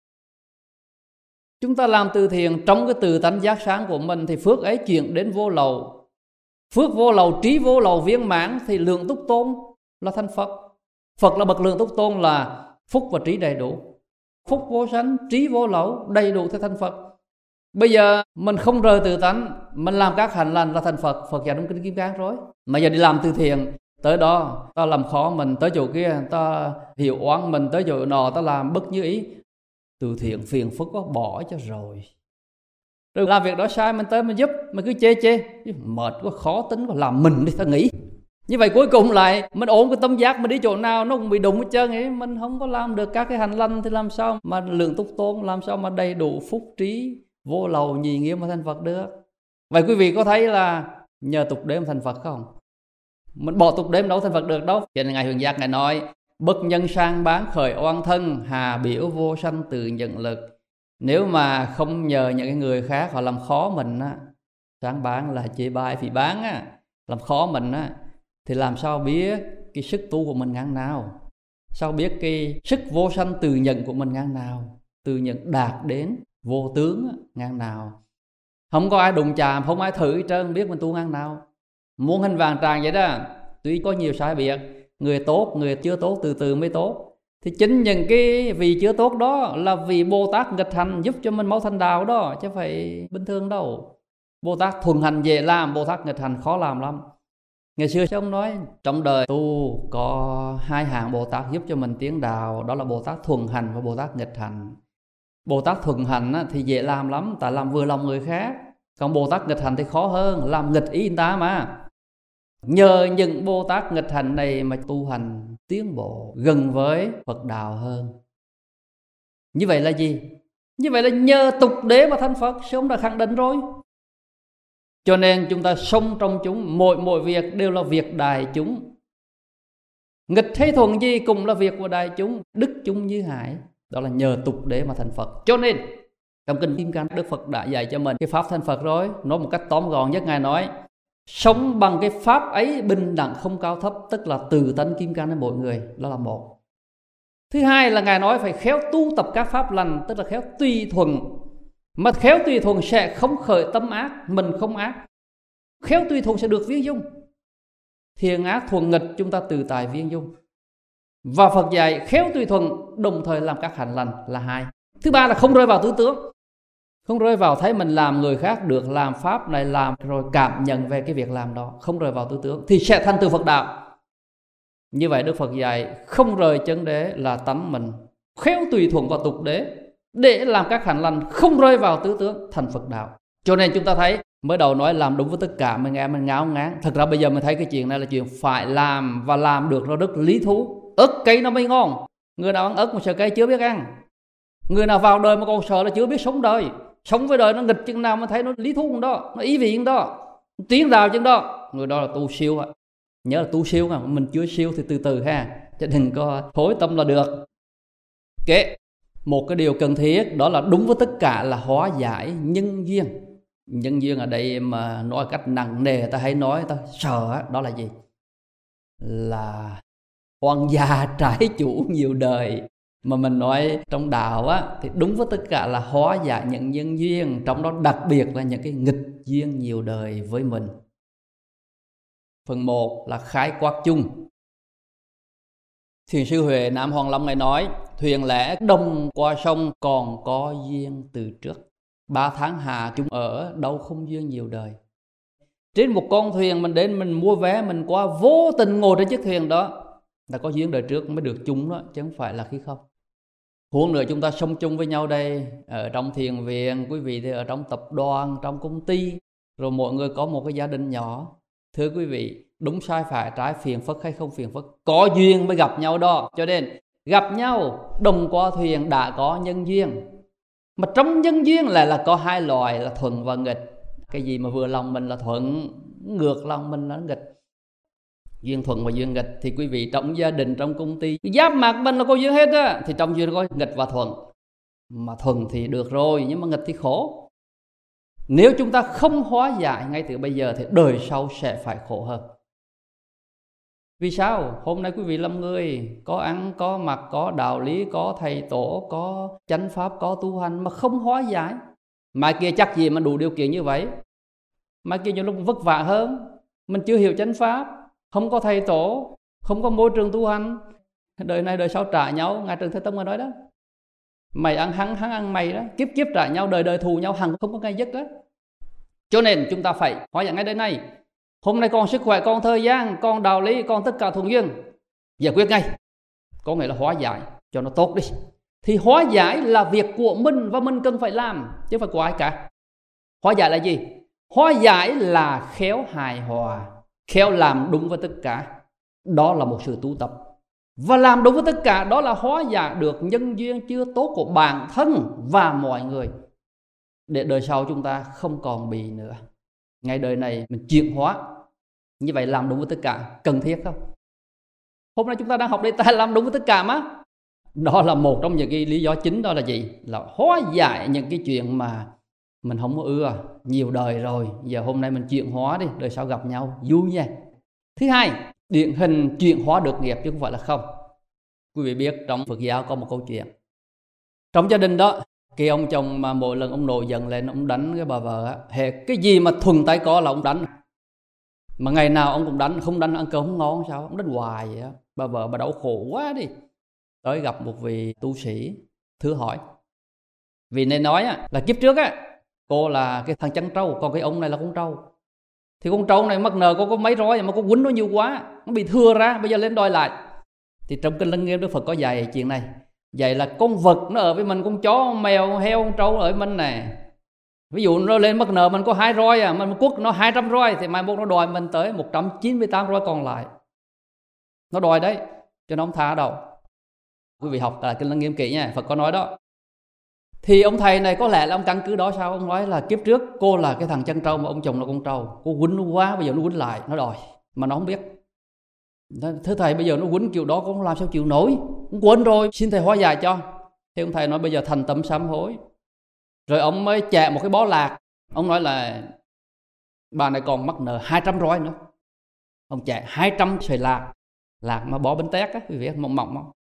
Chúng ta làm từ thiện trong cái từ tánh giác sáng của mình thì phước ấy chuyển đến vô lậu. Phước vô lậu, trí vô lậu viên mãn thì lượng túc tôn là thành Phật. Phật là bậc lượng túc tôn là phúc và trí đầy đủ. Phúc vô sanh, trí vô lậu, đầy đủ thì thành Phật. Bây giờ mình không rời tự tánh, mình làm các hành lành là thành Phật. Phật dạy trong Kinh Kim Cang rồi. Mà giờ đi làm từ thiện, tới đó ta làm khó mình, tới chỗ kia ta hiểu oán mình, tới chỗ nọ ta làm bất như ý. Từ thiện phiền phức quá, bỏ cho rồi. Rồi làm việc đó sai, mình tới mình giúp, mình cứ chê chê mệt quá, khó tính quá, làm mình đi ta nghĩ. Như vậy cuối cùng lại mình ổn cái tâm giác, mình đi chỗ nào nó cũng bị đụng hết trơn ấy. Mình không có làm được các cái hành lành thì làm sao mà lượng túc tôn, làm sao mà đầy đủ phúc trí vô lậu nhì nghiêm mà thành Phật được. Vậy quý vị có thấy là nhờ tục đế mà thành Phật không? Mình bỏ tục đế đâu thành Phật được đâu. Cho nên Ngài Huyền Giác Ngài nói: bất nhân sang bán khởi oan thân, hà biểu vô sanh tự nhận lực. Nếu mà không nhờ những cái người khác họ làm khó mình á, sáng bán là chê bai phỉ bán á, làm khó mình á, thì làm sao biết cái sức tu của mình ngang nào, sao biết cái sức vô sanh từ nhận của mình ngang nào, từ nhận đạt đến vô tướng ngang nào. Không có ai đụng chạm, không ai thử hết trơn, biết mình tu ngang nào. Muôn hình vàng tràng vậy đó. Tuy có nhiều sai biệt, người tốt, người chưa tốt, từ từ mới tốt. Thì chính những cái vị chưa tốt đó là vì Bồ Tát nghịch hành giúp cho mình mau thành đạo đó, chứ phải bình thường đâu. Bồ Tát thuần hành dễ làm, Bồ Tát nghịch hành khó làm lắm. Ngày xưa ông nói trong đời tu có hai hạng Bồ Tát giúp cho mình tiến đạo, đó là Bồ Tát thuần hành và Bồ Tát nghịch hành. Bồ Tát thuần hành thì dễ làm lắm, tại làm vừa lòng người khác. Còn Bồ Tát nghịch hành thì khó hơn, làm nghịch ý người ta mà. Nhờ những Bồ Tát nghịch hành này mà tu hành tiến bộ gần với Phật đạo hơn. Như vậy là gì? Như vậy là nhờ tục đế mà thành Phật, sớm đã khẳng định rồi. Cho nên chúng ta sống trong chúng, mỗi mỗi việc đều là việc đại chúng. Nghịch hay thuận gì cũng là việc của đại chúng, đức chúng như hải. Đó là nhờ tục đế mà thành Phật. Cho nên trong Kinh Kim Cang, Đức Phật đã dạy cho mình cái pháp thành Phật rồi. Nói một cách tóm gọn nhất, Ngài nói sống bằng cái pháp ấy bình đẳng không cao thấp, tức là từ tánh kim cang đến mọi người, đó là một. Thứ hai là Ngài nói phải khéo tu tập các pháp lành, tức là khéo tùy thuận. Mà khéo tùy thuận sẽ không khởi tâm ác, mình không ác. Khéo tùy thuận sẽ được viên dung. Thiện ác thuận nghịch chúng ta tự tại viên dung. Và Phật dạy khéo tùy thuận đồng thời làm các hành lành là hai. Thứ ba là không rơi vào tứ tướng, không rơi vào thấy mình làm người khác được, làm pháp này làm rồi cảm nhận về cái việc làm đó, không rơi vào tứ tướng thì sẽ thành tựu Phật đạo. Như vậy Đức Phật dạy không rời chân đế là tánh mình, khéo tùy thuận vào tục đế để làm các hành lành, không rơi vào tứ tướng thành Phật đạo. Cho nên chúng ta thấy mới đầu nói làm đúng với tất cả, mình nghe mình ngáo ngán. Thật ra bây giờ mình thấy cái chuyện này là chuyện phải làm, và làm được nó rất lý thú. Ớt cây nó mới ngon. Người nào ăn ớt mà sợ cây chưa biết ăn. Người nào vào đời mà còn sợ là chưa biết sống đời. Sống với đời nó nghịch chừng nào mà thấy nó lý thú đó, nó ý vị đó, tiến đạo chừng đó, người đó là tu siêu. Nhớ là tu siêu mà, mình chưa siêu thì từ từ ha, chứ đừng có thối tâm là được. Ok, một cái điều cần thiết đó là đúng với tất cả là hóa giải nhân duyên. Nhân duyên ở đây mà nói cách nặng nề, ta hay nói ta sợ, đó là gì? Là oan gia trái chủ nhiều đời. Mà mình nói trong đạo á, thì đúng với tất cả là hóa giải những nhân duyên, trong đó đặc biệt là những cái nghịch duyên nhiều đời với mình. Phần một là khái quát chung. Thiền sư Huệ Nam Hoàng Long này nói: thuyền lẽ đông qua sông còn có duyên từ trước. Ba tháng hạ chúng ở đâu không duyên nhiều đời. Trên một con thuyền mình đến mình mua vé, mình qua vô tình ngồi trên chiếc thuyền đó là có duyên đời trước mới được chung đó, chứ không phải là khi không. Huống nữa chúng ta sống chung với nhau đây, ở trong thiền viện, quý vị thì ở trong tập đoàn, trong công ty, rồi mọi người có một cái gia đình nhỏ. Thưa quý vị, đúng sai phải trái, phiền phức hay không phiền phức, có duyên mới gặp nhau đó. Cho nên gặp nhau đồng qua thuyền đã có nhân duyên. Mà trong nhân duyên lại là có hai loại là thuận và nghịch. Cái gì mà vừa lòng mình là thuận, ngược lòng mình là nghịch. Duyên thuận và duyên nghịch thì quý vị trong gia đình, trong công ty giáp mặt mình là có duyên hết á, thì trong duyên có nghịch và thuận. Mà thuận thì được rồi, nhưng mà nghịch thì khổ. Nếu chúng ta không hóa giải ngay từ bây giờ thì đời sau sẽ phải khổ hơn. Vì sao? Hôm nay quý vị làm người có ăn, có mặc, có đạo lý, có thầy tổ, có chánh pháp, có tu hành mà không hóa giải, mai kia chắc gì mà đủ điều kiện như vậy. Mai kia nhiều lúc vất vả hơn. Mình chưa hiểu chánh pháp, không có thầy tổ, không có môi trường tu hành, đời này đời sau trả nhau. Ngài Trần Thế Tông nói đó. Mày ăn hắn, hắn ăn mày đó, kiếp kiếp trả nhau, đời đời thù nhau, hằng không có ngày dứt đó. Cho nên chúng ta phải hóa giải ngay đây này. Hôm nay còn sức khỏe, còn thời gian, còn đạo lý, còn tất cả thuận duyên, giải quyết ngay. Có nghĩa là hóa giải cho nó tốt đi. Thì hóa giải là việc của mình và mình cần phải làm, chứ không phải của ai cả. Hóa giải là gì? Hóa giải là khéo hài hòa, khéo làm đúng với tất cả. Đó là một sự tu tập. Và làm đúng với tất cả đó là hóa giải được nhân duyên chưa tốt của bản thân và mọi người, để đời sau chúng ta không còn bị nữa. Ngay đời này mình chuyển hóa. Như vậy làm đúng với tất cả cần thiết không? Hôm nay chúng ta đang học đề tài làm đúng với tất cả mà. Đó là một trong những cái lý do chính, đó là gì? Là hóa giải những cái chuyện mà mình không có ưa nhiều đời rồi. Giờ hôm nay mình chuyển hóa đi, đời sau gặp nhau vui nha. Thứ hai, điển hình chuyển hóa được nghiệp chứ không phải là không. Quý vị biết trong Phật giáo có một câu chuyện. Trong gia đình đó, cái ông chồng mà mỗi lần ông nổi giận lên, ông đánh cái bà vợ á, hệ cái gì mà thuần tay có là ông đánh. Mà ngày nào ông cũng đánh, không đánh ăn cơm không ngon sao, ông đánh hoài vậy á. Bà vợ bà đau khổ quá đi. Tới gặp một vị tu sĩ, thưa hỏi. Vì nên nói á, là kiếp trước á, cô là cái thằng chăn trâu, còn cái ông này là con trâu. Thì con trâu này mắc nợ cô có mấy roi mà cô quýnh nó nhiều quá, nó bị thưa ra, bây giờ lên đòi lại. Thì trong Kinh Lăng Nghiêm Đức Phật có dạy chuyện này. Vậy là con vật nó ở với mình, con chó, con mèo, con heo, con trâu ở với mình này. Ví dụ nó lên mắc nợ mình có hai roi à, mình quất nó hai trăm roi, thì mai mốt nó đòi mình tới một trăm chín mươi tám roi còn lại. Nó đòi đấy, cho nó không tha đâu. Quý vị học tại Kinh Lăng Nghiêm kỹ nha, Phật có nói đó. Thì ông thầy này có lẽ là ông căn cứ đó sao? Ông nói là kiếp trước cô là cái thằng chăn trâu mà ông chồng là con trâu. Cô quýnh nó quá, bây giờ nó quýnh lại, nó đòi. Mà nó không biết. Thưa thầy, bây giờ nó quýnh kiểu đó con làm sao chịu nổi? Con quên rồi, xin thầy hóa giải cho. Thì ông thầy nói bây giờ thành tâm sám hối. Rồi ông mới chẹ một cái bó lạc. Ông nói là bà này còn mắc nợ hai trăm roi nữa. Ông chẹ hai trăm sợi lạc. Lạc mà bó bánh tét á, quý vị biết, mỏng mỏng không?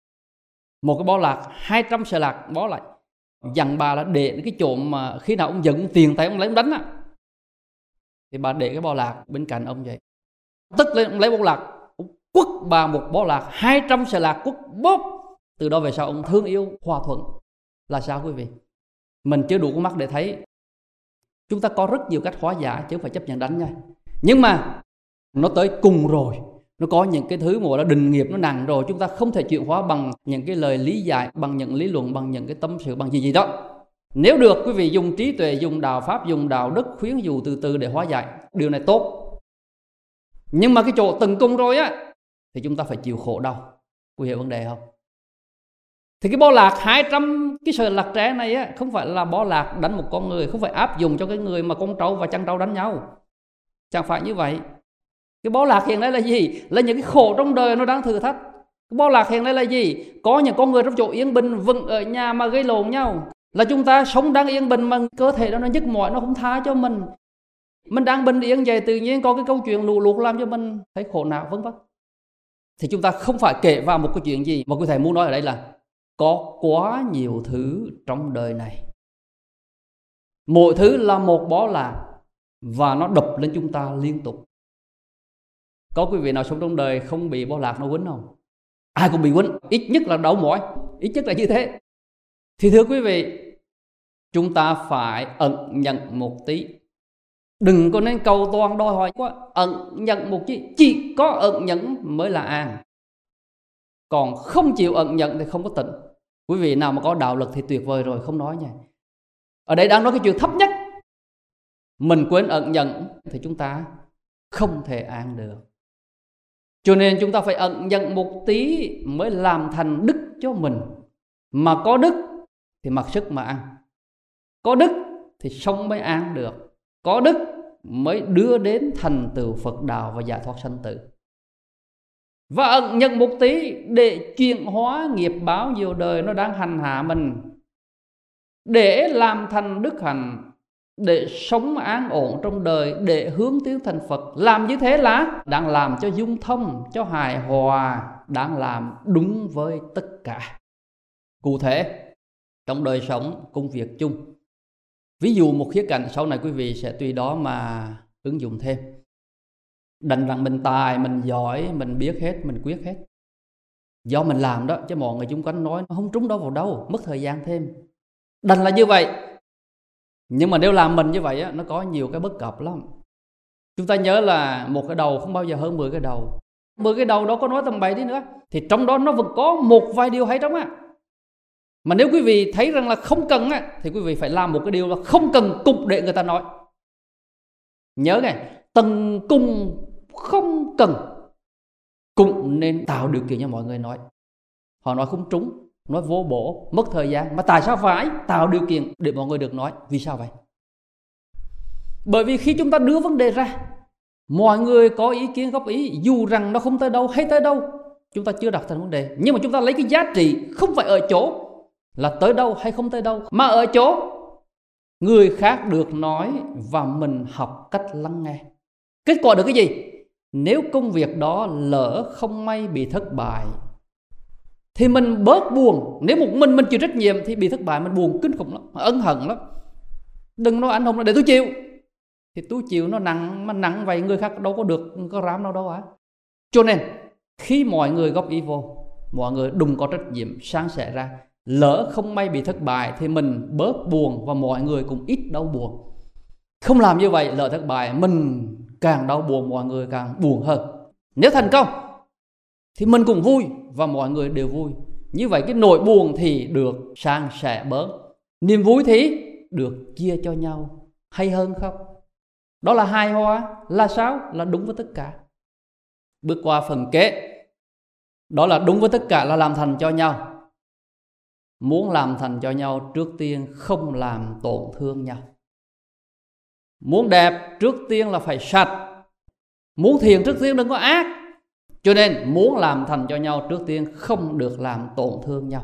Một cái bó lạc, hai trăm sợi lạc bó lại. Dặn bà là để cái chỗ mà khi nào ông giận tiền tay ông lấy ông đánh á, thì bà để cái bó lạc bên cạnh ông vậy. Tức lên ông lấy bó lạc, ông quất bà một bó lạc, hai trăm sợi lạc quất bóp. Từ đó về sau ông thương yêu hòa thuận. Là sao quý vị? Mình chưa đủ con mắt để thấy. Chúng ta có rất nhiều cách hóa giải chứ không phải chấp nhận đánh nha. Nhưng mà nó tới cùng rồi, nó có những cái thứ mà là đình nghiệp nó nặng rồi, chúng ta không thể chuyển hóa bằng những cái lời lý giải, bằng những lý luận, bằng những cái tâm sự, bằng gì gì đó. Nếu được, quý vị dùng trí tuệ, dùng đạo pháp, dùng đạo đức khuyến dụ từ từ để hóa giải, điều này tốt. Nhưng mà cái chỗ từng cung rồi á, thì chúng ta phải chịu khổ đau. Quý hiểu vấn đề không? Thì cái bó lạc hai trăm cái sợi lạc trẻ này á, không phải là bó lạc đánh một con người, không phải áp dụng cho cái người mà con trâu và chăn trâu đánh nhau. Chẳng phải như vậy. Cái bó lạc hiện nay là gì? Là những cái khổ trong đời nó đang thử thách. Cái bó lạc hiện nay là gì? Có những con người trong chỗ yên bình vững ở nhà mà gây lộn nhau. Là chúng ta sống đang yên bình mà cơ thể đó nó nhức mỏi, nó không tha cho mình. Mình đang bình yên vậy tự nhiên có cái câu chuyện lù lụt làm cho mình thấy khổ não vân vân. Thì chúng ta không phải kể vào một cái chuyện gì. Mà quý thầy muốn nói ở đây là có quá nhiều thứ trong đời này. Mỗi thứ là một bó lạc và nó đập lên chúng ta liên tục. Có quý vị nào sống trong đời không bị bó lạc nó quýnh không? Ai cũng bị quýnh, ít nhất là đau mỏi, ít nhất là như thế. Thì thưa quý vị, chúng ta phải ẩn nhận một tí. Đừng có nên cầu toàn đòi hỏi quá. Ẩn nhận một tí, chỉ có ẩn nhận mới là an. Còn không chịu ẩn nhận thì không có tịnh. Quý vị nào mà có đạo lực thì tuyệt vời rồi, không nói nha. Ở đây đang nói cái chuyện thấp nhất. Mình quên ẩn nhận thì chúng ta không thể an được. Cho nên chúng ta phải ẩn nhận một tí mới làm thành đức cho mình. Mà có đức thì mặc sức mà ăn. Có đức thì sống mới an được. Có đức mới đưa đến thành tựu Phật đạo và giải thoát sanh tử. Và ẩn nhận một tí để chuyển hóa nghiệp báo nhiều đời nó đang hành hạ mình, để làm thành đức hạnh, để sống an ổn trong đời, để hướng tiến thành Phật. Làm như thế là đang làm cho dung thông, cho hài hòa, đang làm đúng với tất cả. Cụ thể, trong đời sống, công việc chung. Ví dụ một khía cạnh sau này quý vị sẽ tùy đó mà ứng dụng thêm. Đành rằng mình tài, mình giỏi, mình biết hết, mình quyết hết. Do mình làm đó, chứ mọi người chung quanh nói nó không trúng đâu vào đâu, mất thời gian thêm. Đành là như vậy. Nhưng mà nếu làm mình như vậy á, nó có nhiều cái bất cập lắm. Chúng ta nhớ là một cái đầu không bao giờ hơn mười cái đầu. mười cái đầu đó có nói tầm bậy đi nữa, thì trong đó nó vẫn có một vài điều hay trong á. Mà nếu quý vị thấy rằng là không cần á, thì quý vị phải làm một cái điều là không cần cục để người ta nói. Nhớ này, tầng cùng không cần, cũng nên tạo điều kiện cho mọi người nói. Họ nói không trúng, nói vô bổ, mất thời gian. Mà tại sao phải tạo điều kiện để mọi người được nói? Vì sao vậy? Bởi vì khi chúng ta đưa vấn đề ra, mọi người có ý kiến góp ý, dù rằng nó không tới đâu hay tới đâu, chúng ta chưa đặt thành vấn đề, nhưng mà chúng ta lấy cái giá trị không phải ở chỗ là tới đâu hay không tới đâu, mà ở chỗ người khác được nói và mình học cách lắng nghe. Kết quả được cái gì? Nếu công việc đó lỡ không may bị thất bại thì mình bớt buồn. Nếu một mình mình chịu trách nhiệm thì bị thất bại mình buồn kinh khủng lắm, ân hận lắm. Đừng nói anh Hùng là để tôi chịu, thì tôi chịu nó nặng, mà nặng vậy người khác đâu có được, có rám đâu đâu á. Cho nên khi mọi người góp ý vô, mọi người đừng có trách nhiệm, san sẻ ra. Lỡ không may bị thất bại thì mình bớt buồn và mọi người cũng ít đau buồn. Không làm như vậy, lỡ thất bại mình càng đau buồn, mọi người càng buồn hơn. Nếu thành công thì mình cũng vui và mọi người đều vui. Như vậy cái nỗi buồn thì được san sẻ bớt, niềm vui thì được chia cho nhau, hay hơn không? Đó là hài hòa. Là sao? Là đúng với tất cả. Bước qua phần kế, đó là đúng với tất cả là làm thành cho nhau. Muốn làm thành cho nhau, trước tiên không làm tổn thương nhau. Muốn đẹp, trước tiên là phải sạch. Muốn thiện, trước tiên đừng có ác. Cho nên muốn làm thành cho nhau, trước tiên không được làm tổn thương nhau.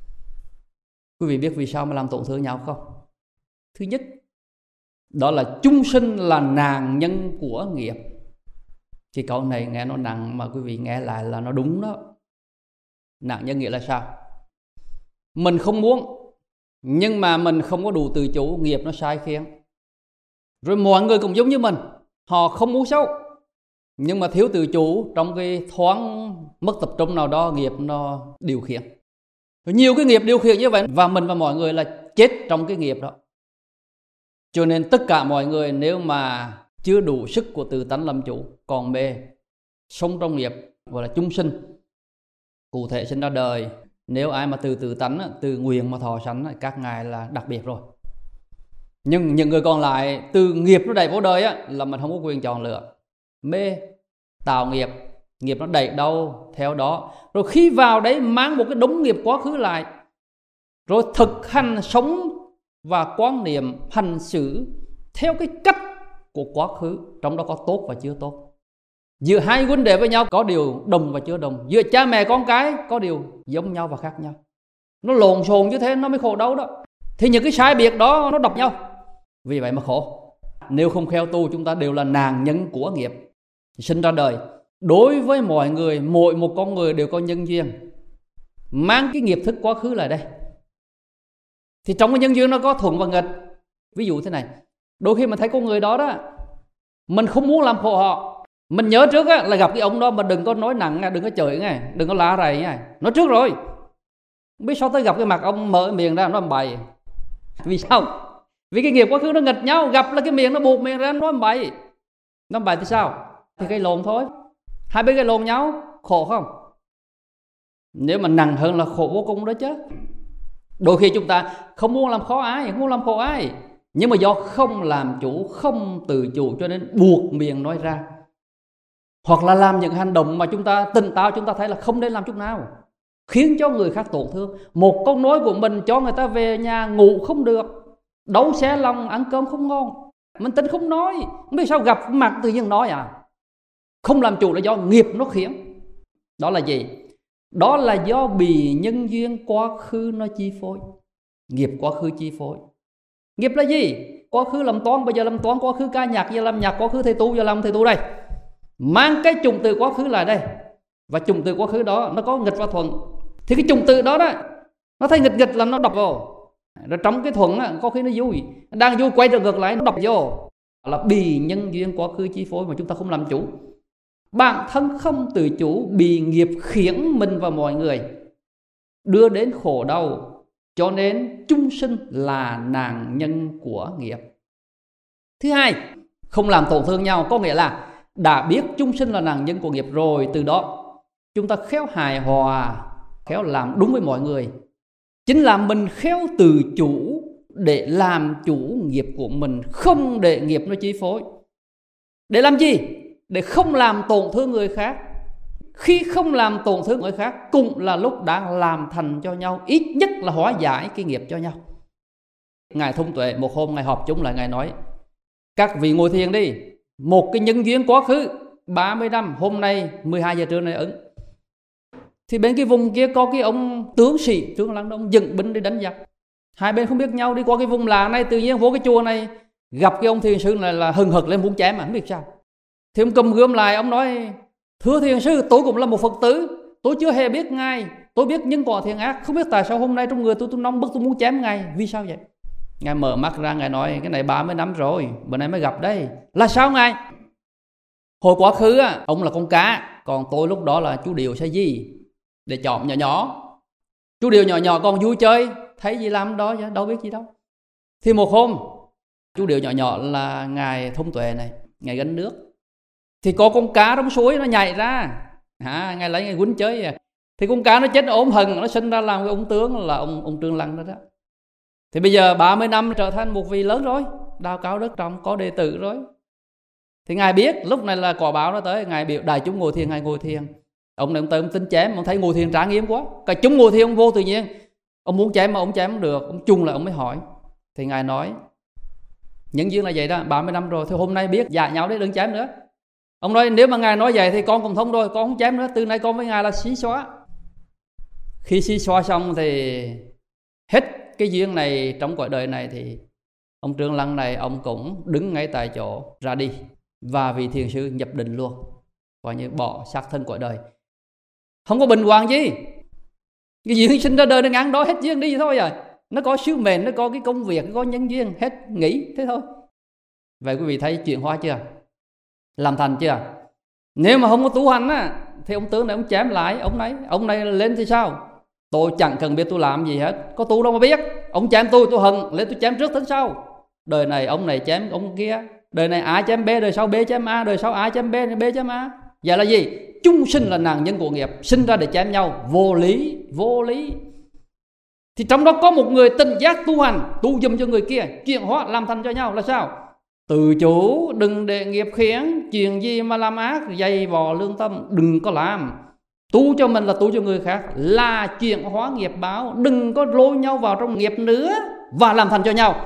Quý vị biết vì sao mà làm tổn thương nhau không? Thứ nhất, đó là chúng sinh là nạn nhân của nghiệp. Thì câu này nghe nó nặng, mà quý vị nghe lại là nó đúng đó. Nạn nhân nghĩa là sao? Mình không muốn, nhưng mà mình không có đủ tự chủ, nghiệp nó sai khiến. Rồi mọi người cũng giống như mình, họ không muốn xấu, nhưng mà thiếu tự chủ, trong cái thoáng mất tập trung nào đó, nghiệp nó điều khiển. Rồi nhiều cái nghiệp điều khiển như vậy, và mình và mọi người là chết trong cái nghiệp đó. Cho nên tất cả mọi người nếu mà chưa đủ sức của tự tánh làm chủ, còn mê, sống trong nghiệp, gọi là chúng sinh. Cụ thể sinh ra đời, nếu ai mà từ tự tánh, từ nguyện mà thọ sanh, các ngài là đặc biệt rồi. Nhưng những người còn lại từ nghiệp nó đẩy vô đời á, là mình không có quyền chọn lựa. Mê, tạo nghiệp, nghiệp nó đẩy đâu theo đó. Rồi khi vào đấy mang một cái đống nghiệp quá khứ lại, rồi thực hành sống và quán niệm hành xử theo cái cách của quá khứ, trong đó có tốt và chưa tốt. Giữa hai huynh đệ với nhau có điều đồng và chưa đồng. Giữa cha mẹ con cái có điều giống nhau và khác nhau. Nó lộn xộn như thế nó mới khổ đau đó. Thì những cái sai biệt đó nó đập nhau, vì vậy mà khổ. Nếu không khéo tu, chúng ta đều là nạn nhân của nghiệp. Sinh ra đời, đối với mọi người, mỗi một con người đều có nhân duyên, mang cái nghiệp thức quá khứ lại đây. Thì trong cái nhân duyên nó có thuận và nghịch. Ví dụ thế này, đôi khi mình thấy con người đó đó, mình không muốn làm khổ họ. Mình nhớ trước á, là gặp cái ông đó mà đừng có nói nặng, đừng có chửi nghe, đừng có la rầy nghe. Nói trước rồi. Không biết sao tới gặp cái mặt ông mở miệng ra nó làm bậy. Vì sao? Vì cái nghiệp quá khứ nó nghịch nhau, gặp là cái miệng nó buộc miệng ra nó làm bậy. Nó làm bậy thì sao? Thì gây lộn thôi. Hai bên gây lộn nhau, khổ không? Nếu mà nặng hơn là khổ vô cùng đó chứ. Đôi khi chúng ta không muốn làm khó ai, không muốn làm khổ ai, nhưng mà do không làm chủ, không tự chủ, cho nên buộc miệng nói ra. Hoặc là làm những hành động mà chúng ta tỉnh táo, chúng ta thấy là không nên làm chút nào, khiến cho người khác tổn thương. Một câu nói của mình cho người ta về nhà ngủ không được, đấu xé lòng, ăn cơm không ngon. Mình tính không nói, không biết sao gặp mặt tự nhiên nói à. Không làm chủ là do nghiệp nó khiến. Đó là gì? Đó là do bị nhân duyên quá khứ nó chi phối. Nghiệp quá khứ chi phối. Nghiệp là gì? Quá khứ làm toán, bây giờ làm toán. Quá khứ ca nhạc, giờ làm nhạc. Quá khứ thầy tu, giờ làm thầy tu đây. Mang cái chủng từ quá khứ lại đây. Và chủng từ quá khứ đó nó có nghịch và thuận. Thì cái chủng từ đó đó, nó thấy nghịch nghịch là nó đọc vô. Rồi trong cái thuận á, có khi nó vui. Đang vui quay trở ngược lại nó đọc vô. Là bị nhân duyên quá khứ chi phối mà chúng ta không làm chủ. Bản thân không tự chủ, bị nghiệp khiển mình và mọi người, đưa đến khổ đau. Cho nên chúng sinh là nạn nhân của nghiệp. Thứ hai, không làm tổn thương nhau, có nghĩa là đã biết chúng sinh là nạn nhân của nghiệp rồi, từ đó chúng ta khéo hài hòa, khéo làm đúng với mọi người. Chính là mình khéo tự chủ để làm chủ nghiệp của mình, không để nghiệp nó chi phối. Để làm gì? Để không làm tổn thương người khác. Khi không làm tổn thương người khác cũng là lúc đang làm thành cho nhau, ít nhất là hóa giải cái nghiệp cho nhau. Ngài Thông Tuệ một hôm Ngài họp chúng lại, Ngài nói: các vị ngồi thiền đi. Một cái nhân duyên quá khứ ba mươi năm, hôm nay mười hai giờ trưa này ứng. Thì bên cái vùng kia có cái ông tướng sĩ Trương Lăng Đông dựng binh đi đánh giặc. Hai bên không biết nhau, đi qua cái vùng làng này, tự nhiên vô cái chùa này gặp cái ông thiền sư này là hừng hực lên muốn chém mà không biết sao. Thì ông cầm gươm lại, ông nói: thưa thiền sư, tôi cũng là một Phật tử, tôi chưa hề biết ngài, tôi biết nhân quả thiện ác, không biết tại sao hôm nay trong người tôi tôi nóng bức, tôi muốn chém ngài, vì sao vậy? Ngài mở mắt ra, Ngài nói: cái này ba mươi năm rồi, bữa nay mới gặp đây. Là sao ngài? Hồi quá khứ á, ông là con cá, còn tôi lúc đó là chú Điều Sa Di, để chọn nhỏ nhỏ. Chú Điều nhỏ nhỏ còn vui chơi, thấy gì làm đó chứ, đâu biết gì đâu. Thì một hôm, chú Điều nhỏ nhỏ là Ngài Thông Tuệ này, Ngài gánh nước. Thì có con cá trong suối nó nhảy ra, à, Ngài lấy Ngài quýnh chơi à. Thì con cá nó chết nó ốm hần, nó sinh ra làm cái ông tướng là ông, ông Trương Lăng đó đó. Thì bây giờ ba mươi năm trở thành một vị lớn rồi, đao cao đất trọng, có đệ tử rồi. Thì Ngài biết lúc này là quả báo nó tới, Ngài biểu đại chúng ngồi thiền, Ngài ngồi thiền. Ông này ông tới ông tính chém, ông thấy ngồi thiền trang nghiêm quá, cả chúng ngồi thiền ông vô tự nhiên, ông muốn chém mà ông chém không được, ông chung lại ông mới hỏi. Thì Ngài nói: những duyên là vậy đó, ba mươi năm rồi, thì hôm nay biết dạy nhau đấy, đừng chém nữa. Ông nói: nếu mà Ngài nói vậy thì con cũng thông rồi, con không chém nữa, từ nay con với Ngài là xí xóa. Khi xí xóa xong thì hết cái duyên này trong cuộc đời này, thì ông Trương Lăng này ông cũng đứng ngay tại chỗ ra đi, và vị thiền sư nhập định luôn, coi như bỏ xác thân cuộc đời, không có bình hoàng gì. Cái duyên sinh ra đời nó ngắn đó, hết duyên đi thôi à. Nó có sứ mệnh, nó có cái công việc, nó có nhân duyên, hết nghỉ thế thôi. Vậy quý vị thấy chuyện hóa chưa? Làm thành chưa? Nếu mà không có tu hành á, thì ông tướng này ông chém lại ông này, ông này lên thì sao? Tôi chẳng cần biết tôi làm gì hết, có tu đâu mà biết. Ông chém tôi, tôi hận, lên tôi chém trước tính sau. Đời này ông này chém ông kia, đời này A chém B, đời sau B chém A, đời sau A chém B, B chém A. Vậy là gì? Chúng sinh là nạn nhân của nghiệp, sinh ra để chém nhau, vô lý, vô lý. Thì trong đó có một người tinh giác tu hành, tu dùm cho người kia, chuyển hóa làm thành cho nhau là sao? Tự chủ, đừng để nghiệp khiến, chuyện gì mà làm ác, dày vò lương tâm, đừng có làm. Tu cho mình là tu cho người khác, là chuyển hóa nghiệp báo, đừng có lôi nhau vào trong nghiệp nữa và làm thành cho nhau.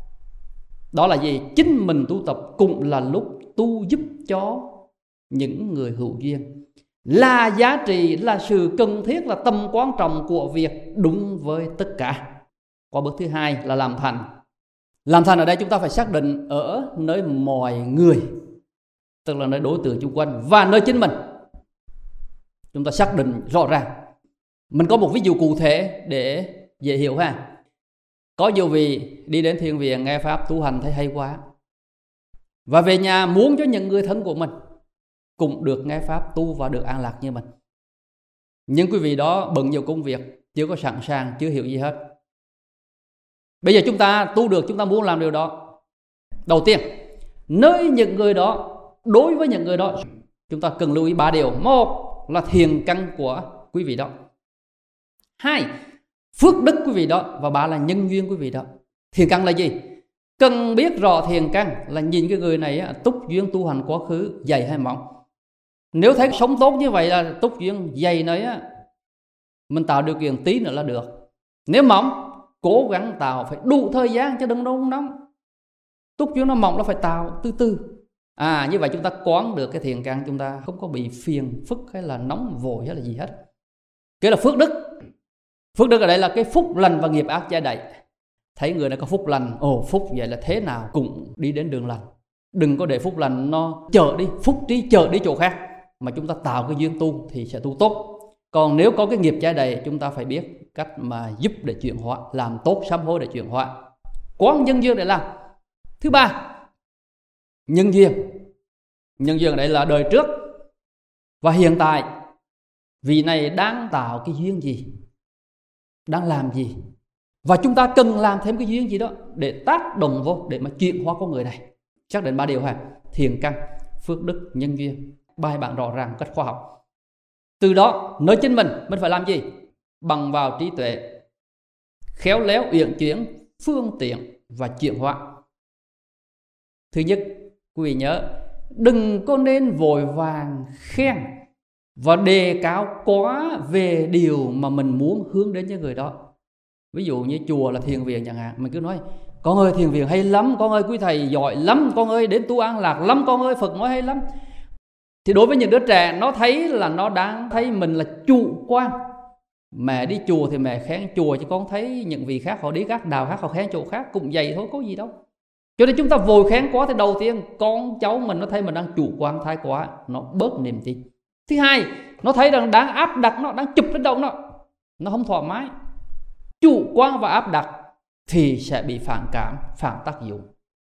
Đó là gì? Chính mình tu tập cũng là lúc tu giúp cho những người hữu duyên, là giá trị, là sự cần thiết, là tầm quan trọng của việc đúng với tất cả. Qua bước thứ hai là làm thành. Làm thành ở đây chúng ta phải xác định ở nơi mọi người, tức là nơi đối tượng xung quanh và nơi chính mình. Chúng ta xác định rõ ràng. Mình có một ví dụ cụ thể để dễ hiểu ha. Có nhiều vị đi đến thiền viện nghe pháp tu hành thấy hay quá, và về nhà muốn cho những người thân của mình cũng được nghe pháp tu và được an lạc như mình. Nhưng quý vị đó bận nhiều công việc, chưa có sẵn sàng, chưa hiểu gì hết. Bây giờ chúng ta tu được, chúng ta muốn làm điều đó. Đầu tiên, nơi những người đó, đối với những người đó, chúng ta cần lưu ý ba điều. Một là thiền căn của quý vị đó. Hai, phước đức quý vị đó. Và ba là nhân duyên quý vị đó. Thiền căn là gì? Cần biết rõ thiền căn là nhìn cái người này túc duyên tu hành quá khứ dày hay mỏng. Nếu thấy sống tốt như vậy là túc duyên dày này, mình tạo điều kiện tí nữa là được. Nếu mỏng, cố gắng tạo phải đủ thời gian chứ đừng nóng nóng. Túc duyên nó mỏng nó phải tạo từ từ. À, như vậy chúng ta quán được cái thiền căn, chúng ta không có bị phiền phức hay là nóng vội hay là gì hết. Cái là phước đức. Phước đức ở đây là cái phúc lành và nghiệp ác che đậy. Thấy người này có phúc lành, ồ phúc vậy là thế nào cũng đi đến đường lành. Đừng có để phúc lành nó chở đi, phúc trí chở đi chỗ khác, mà chúng ta tạo cái duyên tu thì sẽ tu tốt. Còn nếu có cái nghiệp che đậy, chúng ta phải biết cách mà giúp để chuyển hóa, làm tốt sám hối để chuyển hóa. Quán nhân duyên để làm. Thứ ba, nhân duyên. Nhân duyên ở đây là đời trước. Và hiện tại vị này đang tạo cái duyên gì, đang làm gì, và chúng ta cần làm thêm cái duyên gì đó để tác động vô, để mà chuyển hóa con người này. Xác định ba điều ha: thiện căn, phước đức, nhân duyên, bài bản rõ ràng cách khoa học. Từ đó nói chính mình mình phải làm gì? Bằng vào trí tuệ, khéo léo uyển chuyển, phương tiện và chuyển hóa. Thứ nhất, quý vị nhớ, đừng có nên vội vàng khen và đề cao quá về điều mà mình muốn hướng đến cho người đó. Ví dụ như chùa là thiền viện chẳng hạn, mình cứ nói: con ơi thiền viện hay lắm, con ơi quý thầy giỏi lắm, con ơi đến tu an lạc lắm, con ơi Phật nói hay lắm. Thì đối với những đứa trẻ, nó thấy là nó đang thấy mình là chủ quan. Mẹ đi chùa thì mẹ khen chùa, chứ con thấy những vị khác họ đi các đạo khác họ khen chỗ khác, cũng vậy thôi, có gì đâu. Cho nên chúng ta vội khen quá thì đầu tiên con cháu mình nó thấy mình đang chủ quan thái quá, nó bớt niềm tin. Thứ hai, nó thấy rằng đang áp đặt nó, đang chụp lên đầu nó, nó không thoải mái. Chủ quan và áp đặt thì sẽ bị phản cảm, phản tác dụng.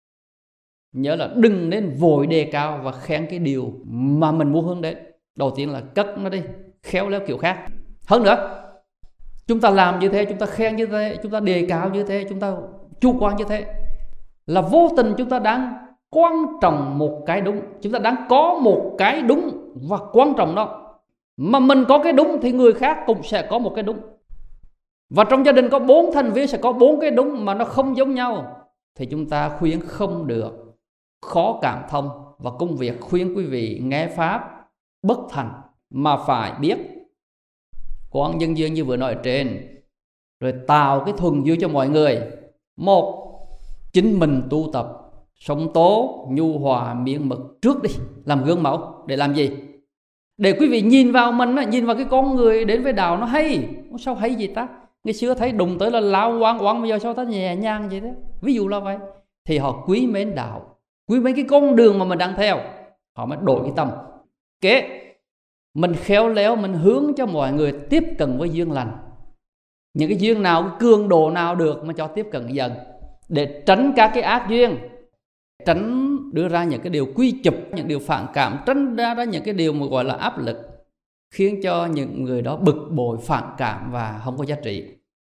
Nhớ là đừng nên vội đề cao và khen cái điều mà mình muốn hướng đến. Đầu tiên là cất nó đi, khéo léo kiểu khác. Hơn nữa, chúng ta làm như thế, chúng ta khen như thế, chúng ta đề cao như thế, chúng ta chủ quan như thế, là vô tình chúng ta đang quan trọng một cái đúng. Chúng ta đang có một cái đúng và quan trọng đó. Mà mình có cái đúng thì người khác cũng sẽ có một cái đúng. Và trong gia đình có bốn thành viên sẽ có bốn cái đúng mà nó không giống nhau, thì chúng ta khuyên không được, khó cảm thông. Và công việc khuyên quý vị nghe pháp bất thành, mà phải biết quán nhân duyên như vừa nói ở trên, rồi tạo cái thuần duyên cho mọi người. Một, chính mình tu tập sống tốt, nhu hòa, miệng mực trước đi, làm gương mẫu. Để làm gì? Để quý vị nhìn vào mình, nhìn vào cái con người đến với đạo nó hay. Sao hay gì ta? Ngày xưa thấy đụng tới là lao oan oan, bây giờ sao ta nhẹ nhàng vậy thế? Ví dụ là vậy. Thì họ quý mến đạo, quý mến cái con đường mà mình đang theo, họ mới đổi cái tâm. Kế, mình khéo léo, mình hướng cho mọi người tiếp cận với duyên lành. Những cái duyên nào, cái cường độ nào được mà cho tiếp cận dần, để tránh các cái ác duyên, tránh đưa ra những cái điều quy chụp, những điều phản cảm, tránh ra, ra những cái điều mà gọi là áp lực, khiến cho những người đó bực bội, phản cảm và không có giá trị.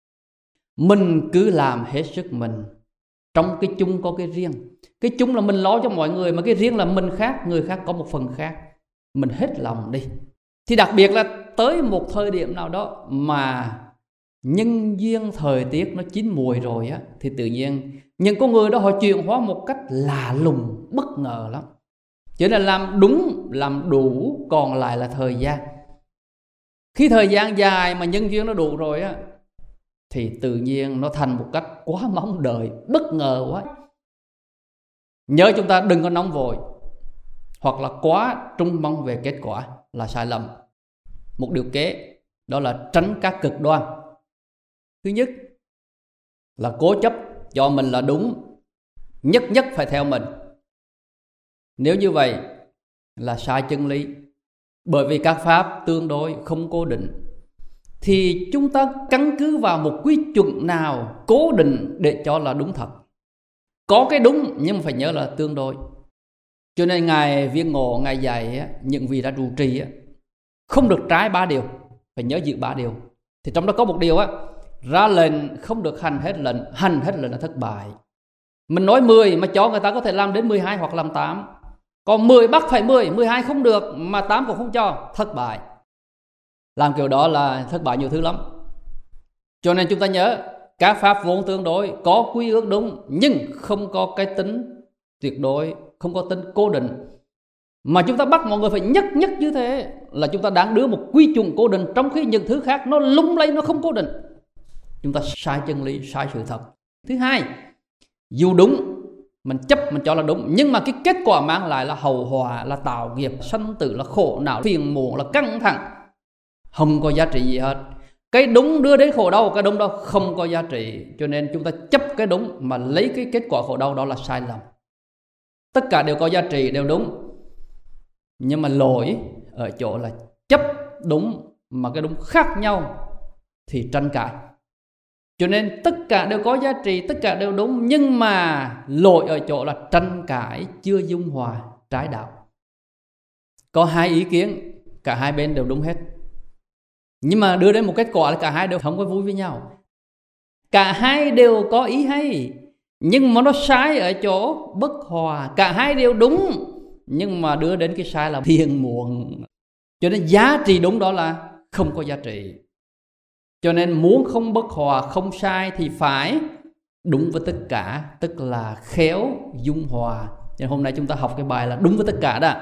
Mình cứ làm hết sức mình. Trong cái chung có cái riêng. Cái chung là mình lo cho mọi người, mà cái riêng là mình khác, người khác có một phần khác. Mình hết lòng đi. Thì đặc biệt là tới một thời điểm nào đó mà nhân duyên thời tiết nó chín mùi rồi á, thì tự nhiên những con người đó họ chuyển hóa một cách lạ lùng, bất ngờ lắm. Cho nên làm đúng, làm đủ, còn lại là thời gian. Khi thời gian dài mà nhân duyên nó đủ rồi á, thì tự nhiên nó thành một cách quá mong đợi, bất ngờ quá. Nhớ chúng ta đừng có nóng vội, hoặc là quá trông mong về kết quả là sai lầm. Một điều kế đó là tránh các cực đoan. Thứ nhất là cố chấp cho mình là đúng, nhất nhất phải theo mình. Nếu như vậy là sai chân lý. Bởi vì các pháp tương đối không cố định, thì chúng ta căn cứ vào một quy chuẩn nào cố định để cho là đúng thật. Có cái đúng nhưng mà phải nhớ là tương đối. Cho nên Ngài Viên Ngộ, Ngài dạy những vị đã trụ trì không được trái ba điều, phải nhớ giữ ba điều. Thì trong đó có một điều á, ra lệnh không được hành hết lệnh, hành hết lệnh là thất bại. Mình nói mười mà cho người ta có thể làm đến mười hai hoặc làm tám. Còn mười bắt phải mười, mười hai không được mà tám cũng không cho, thất bại. Làm kiểu đó là thất bại nhiều thứ lắm. Cho nên chúng ta nhớ, các pháp vốn tương đối, có quy ước đúng, nhưng không có cái tính tuyệt đối, không có tính cố định. Mà chúng ta bắt mọi người phải nhất nhất như thế là chúng ta đang đưa một quy chuẩn cố định, trong khi những thứ khác nó lung lay, nó không cố định. Chúng ta sai chân lý, sai sự thật. Thứ hai, dù đúng, mình chấp, mình cho là đúng, nhưng mà cái kết quả mang lại là hậu họa, là tạo nghiệp, sanh tử, là khổ não, phiền muộn, là căng thẳng, không có giá trị gì hết. Cái đúng đưa đến khổ đau, cái đúng đó không có giá trị. Cho nên chúng ta chấp cái đúng mà lấy cái kết quả khổ đau, đó là sai lầm. Tất cả đều có giá trị, đều đúng, nhưng mà lỗi ở chỗ là chấp đúng mà cái đúng khác nhau thì tranh cãi. Cho nên tất cả đều có giá trị, tất cả đều đúng, nhưng mà lỗi ở chỗ là tranh cãi chưa dung hòa, trái đạo. Có hai ý kiến cả hai bên đều đúng hết. Nhưng mà đưa đến một kết quả là cả hai đều không có vui với nhau. Cả hai đều có ý hay, nhưng mà nó sai ở chỗ bất hòa. Cả hai đều đúng, nhưng mà đưa đến cái sai là phiền muộn. Cho nên giá trị đúng đó là không có giá trị. Cho nên muốn không bất hòa, không sai thì phải đúng với tất cả, tức là khéo dung hòa. Cho nên hôm nay chúng ta học cái bài là đúng với tất cả đó.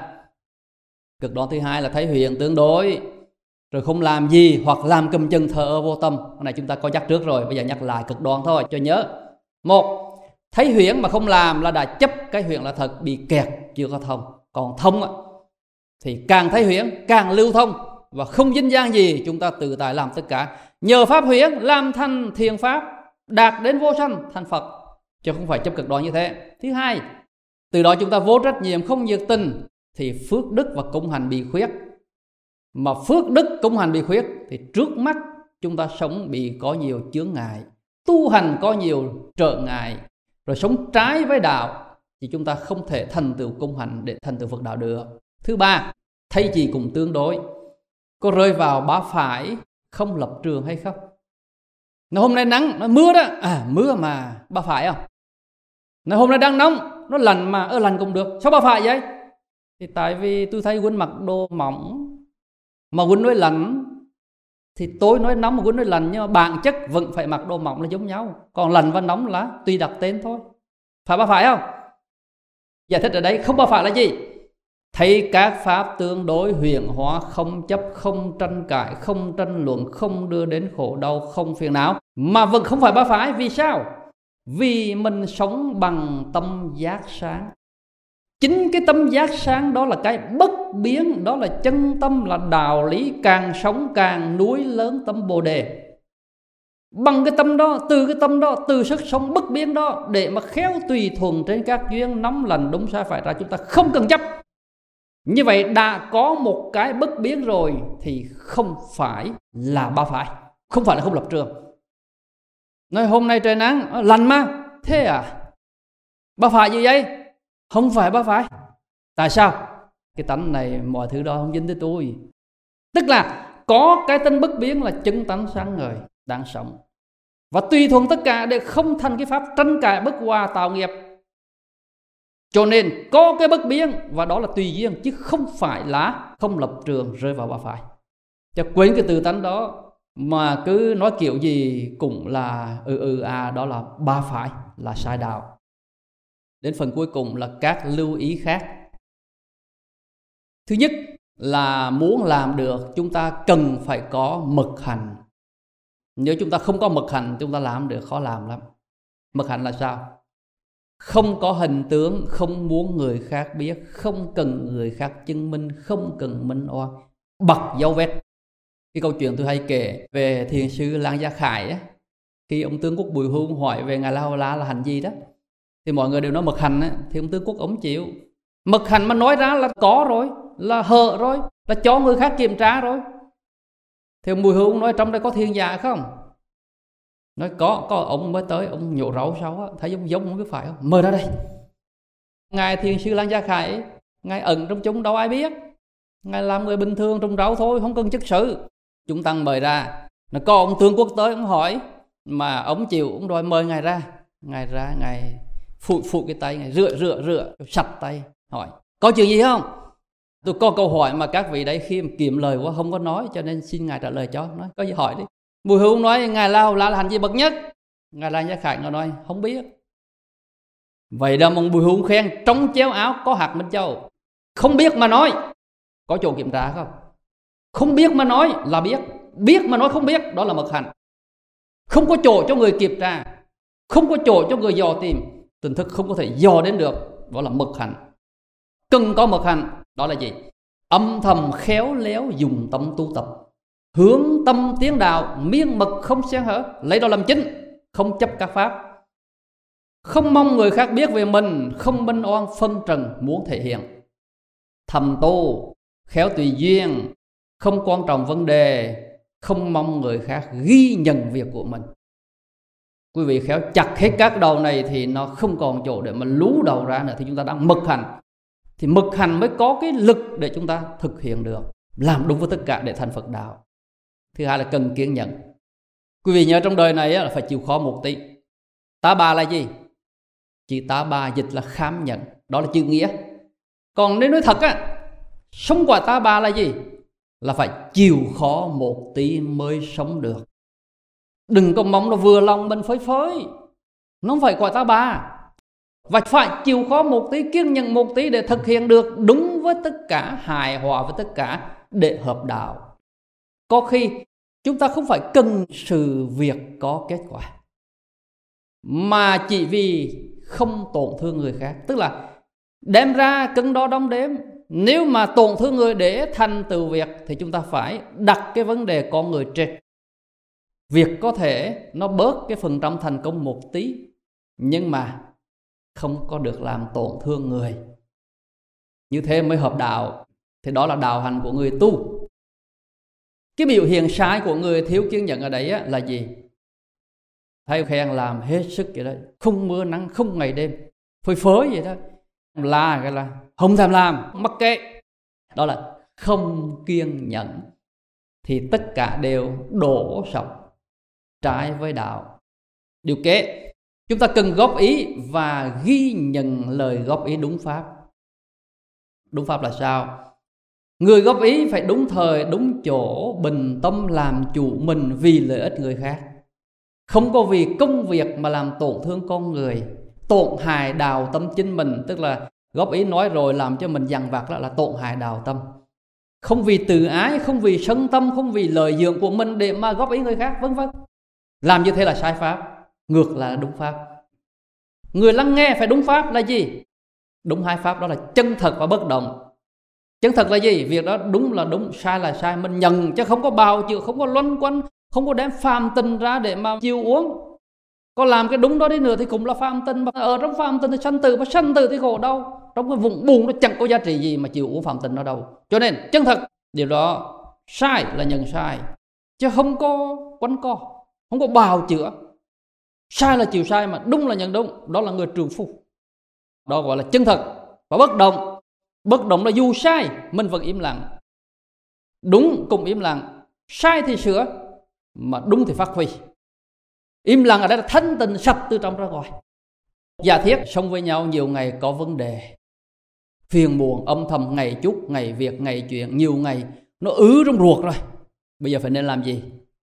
Cực đoan thứ hai là thấy hiện tương đối, rồi không làm gì hoặc làm cầm chừng thờ ơ vô tâm. Cái này chúng ta có nhắc trước rồi, bây giờ nhắc lại cực đoan thôi cho nhớ. Một, thấy huyễn mà không làm là đã chấp cái huyễn là thật, bị kẹt chưa có thông. Còn thông thì càng thấy huyễn càng lưu thông và không dính dáng gì, chúng ta tự tại làm tất cả. Nhờ pháp huyễn làm thành thiền pháp, đạt đến vô sanh thành Phật, chứ không phải chấp cực đoan như thế. Thứ hai, từ đó chúng ta vô trách nhiệm, không nhiệt tình, thì phước đức và công hành bị khuyết. Mà phước đức công hành bị khuyết thì trước mắt chúng ta sống bị có nhiều chướng ngại, tu hành có nhiều trở ngại, rồi sống trái với đạo thì chúng ta không thể thành tựu công hành để thành tựu Phật đạo được. Thứ ba, thấy gì cùng tương đối, có rơi vào bá phải không lập trường hay không? Nó hôm nay nắng, nó mưa đó, à mưa mà bá phải không? Nó hôm nay đang nóng, nó lạnh mà, ơ lạnh cũng được, sao bá phải vậy? Thì tại vì tôi thấy Huynh mặc đồ mỏng, mà Huynh nói lạnh, thì tôi nói nóng mà Huynh nói lạnh, nhưng mà bản chất vẫn phải mặc đồ mỏng là giống nhau. Còn lạnh và nóng là tùy đặt tên thôi. Phải bá phải không? Giải thích ở đây không bá phải là gì? Thấy các pháp tương đối huyền hóa, không chấp, không tranh cãi, không tranh luận, không đưa đến khổ đau, không phiền não, mà vẫn không phải bá phải. Vì sao? Vì mình sống bằng tâm giác sáng. Chính cái tâm giác sáng đó là cái bất biến, đó là chân tâm, là đạo lý. Càng sống càng núi lớn tâm Bồ Đề. Bằng cái tâm đó, từ cái tâm đó, từ sức sống bất biến đó, để mà khéo tùy thuận trên các duyên nóng lành đúng sai phải ra, chúng ta không cần chấp. Như vậy đã có một cái bất biến rồi thì không phải là ba phải, không phải là không lập trường. Nói hôm nay trời nắng lạnh mà, thế à? Ba phải gì vậy? Không phải ba phải. Tại sao? Cái tánh này mọi thứ đó không dính tới tôi. Tức là có cái tánh bất biến là chứng tánh sáng ngời đang sống, và tùy thuận tất cả để không thành cái pháp tranh cãi bất hòa tạo nghiệp. Cho nên có cái bất biến, và đó là tùy duyên, chứ không phải là không lập trường rơi vào ba phải. Cho quên cái từ tánh đó, mà cứ nói kiểu gì cũng là ừ ừ à, đó là ba phải, là sai đạo. Đến phần cuối cùng là các lưu ý khác. Thứ nhất là muốn làm được chúng ta cần phải có mực hành. Nếu chúng ta không có mực hành, chúng ta làm được khó làm lắm. Mực hành là sao? Không có hình tướng, không muốn người khác biết, không cần người khác chứng minh, không cần minh oan, bật dấu vết. Cái câu chuyện tôi hay kể về thiền sư Lăng Gia Khải á, khi ông tướng quốc Bùi Hưu hỏi về Ngài La Hầu La là hành gì đó, thì mọi người đều nói mực hành á, thì ông tướng quốc ông chịu. Mực hành mà nói ra là có rồi, là hợ rồi, là cho người khác kiểm tra rồi. Thì ông Bùi Hưu nói trong đây có thiên giả không? Nói có, có ông mới tới, ông nhổ rau sau á, thấy giống giống không biết phải không? Mời ra đây. Ngài thiền sư Lăng Gia Khải, Ngài ẩn trong chúng đâu ai biết. Ngài làm người bình thường trồng rau thôi, không cần chức sự. Chúng tăng mời ra. Nó có ông tướng quốc tới, ông hỏi, mà ông chịu, ông đòi mời Ngài ra. Ngài ra, Ngài phụ phụ cái tay, Ngài rửa rửa rửa, sạch tay, hỏi, có chuyện gì không? Tôi có câu hỏi mà các vị đấy khi kiệm lời quá không có nói, cho nên xin Ngài trả lời cho. Nói, có gì hỏi đi. Bùi Hưu nói, Ngài La Hầu La là hành gì bậc nhất? Ngài Lăng Gia Khải nó nói, không biết. Vậy đó ông Bùi Hưu khen, trong chéo áo có hạt Minh Châu. Không biết mà nói, có chỗ kiểm tra không? Không biết mà nói là biết, biết mà nói không biết, đó là mực hành. Không có chỗ cho người kiểm tra, không có chỗ cho người dò tìm, tỉnh thức không có thể dò đến được, đó là mực hành. Cần có mực hành, đó là gì? Âm thầm khéo léo dùng tâm tu tập, hướng tâm tiến đạo, miên mực không xen hở, lấy đó làm chính, không chấp các pháp, không mong người khác biết về mình, không minh oan phân trần muốn thể hiện, thầm tu, khéo tùy duyên, không quan trọng vấn đề, không mong người khác ghi nhận việc của mình. Quý vị khéo chặt hết các đầu này thì nó không còn chỗ để mà lú đầu ra nữa, thì chúng ta đang mực hành. Thì mực hành mới có cái lực để chúng ta thực hiện được. làm đúng với tất cả để thành Phật đạo. Thứ hai là cần kiên nhẫn. Quý vị nhớ trong đời này là phải chịu khó một tí. Tá bà là gì? Chữ tá bà dịch là kham nhẫn, đó là chữ nghĩa. Còn nếu nói thật á, sống quả tá bà là gì? Là phải chịu khó một tí mới sống được. Đừng có mong nó vừa lòng mình phơi phới, nó không phải quả tá bà. Và phải chịu khó một tí, kiên nhẫn một tí để thực hiện được đúng với tất cả, hài hòa với tất cả để hợp đạo. Có khi chúng ta không phải cần sự việc có kết quả, mà chỉ vì không tổn thương người khác. Tức là đem ra cân đo đong đếm. Nếu mà tổn thương người để thành tựu việc thì chúng ta phải đặt cái vấn đề con người trên. Việc có thể nó bớt cái phần trăm thành công một tí, nhưng mà không có được làm tổn thương người. Như thế mới hợp đạo. Thì đó là đạo hành của người tu. Cái biểu hiện sai của người thiếu kiên nhẫn ở đấy á, là gì? Thầy khen làm hết sức vậy đó, không mưa nắng, không ngày đêm, phơi phới vậy đó, là cái là không thèm làm, mặc kệ. Đó là không kiên nhẫn. Thì tất cả đều đổ sọc, trái với đạo. Điều kế, chúng ta cần góp ý và ghi nhận lời góp ý đúng pháp. Đúng pháp là sao? Người góp ý phải đúng thời, đúng chỗ, bình tâm làm chủ mình vì lợi ích người khác. Không có vì công việc mà làm tổn thương con người, tổn hại đào tâm chính mình. Tức là góp ý nói rồi làm cho mình dằn vặt, đó là tổn hại đào tâm. Không vì tự ái, không vì sân tâm, không vì lợi dưỡng của mình để mà góp ý người khác, vân vân. Làm như thế là sai pháp, ngược là đúng pháp. Người lắng nghe phải đúng pháp là gì? Đúng hai pháp, đó là chân thật và bất động. Chân thật là gì? Việc đó đúng là đúng, sai là sai. Mình nhận chứ không có bào chữa, không có loanh quanh, không có đem phàm tình ra để mà chiêu uống. Có làm cái đúng đó đi nữa thì cũng là phàm tình. Mà ở trong phàm tình thì sanh tử, mà sanh tử thì khổ đau. Trong cái vùng buồn nó chẳng có giá trị gì mà chịu uống phàm tình đó đâu. Cho nên chân thật, điều đó sai là nhận sai, chứ không có quanh co, không có bào chữa. Sai là chịu sai, mà đúng là nhận đúng. Đó là người trường phu. Đó gọi là chân thật. Và bất động. Bất động là dù sai mình vẫn im lặng, đúng cũng im lặng, sai thì sửa, mà đúng thì phát huy. Im lặng ở đây là thanh tịnh sạch từ trong ra ngoài. Giả thiết sống với nhau nhiều ngày có vấn đề, phiền muộn âm thầm, ngày chút, ngày việc, ngày chuyện, nhiều ngày nó ứ trong ruột rồi. Bây giờ phải nên làm gì?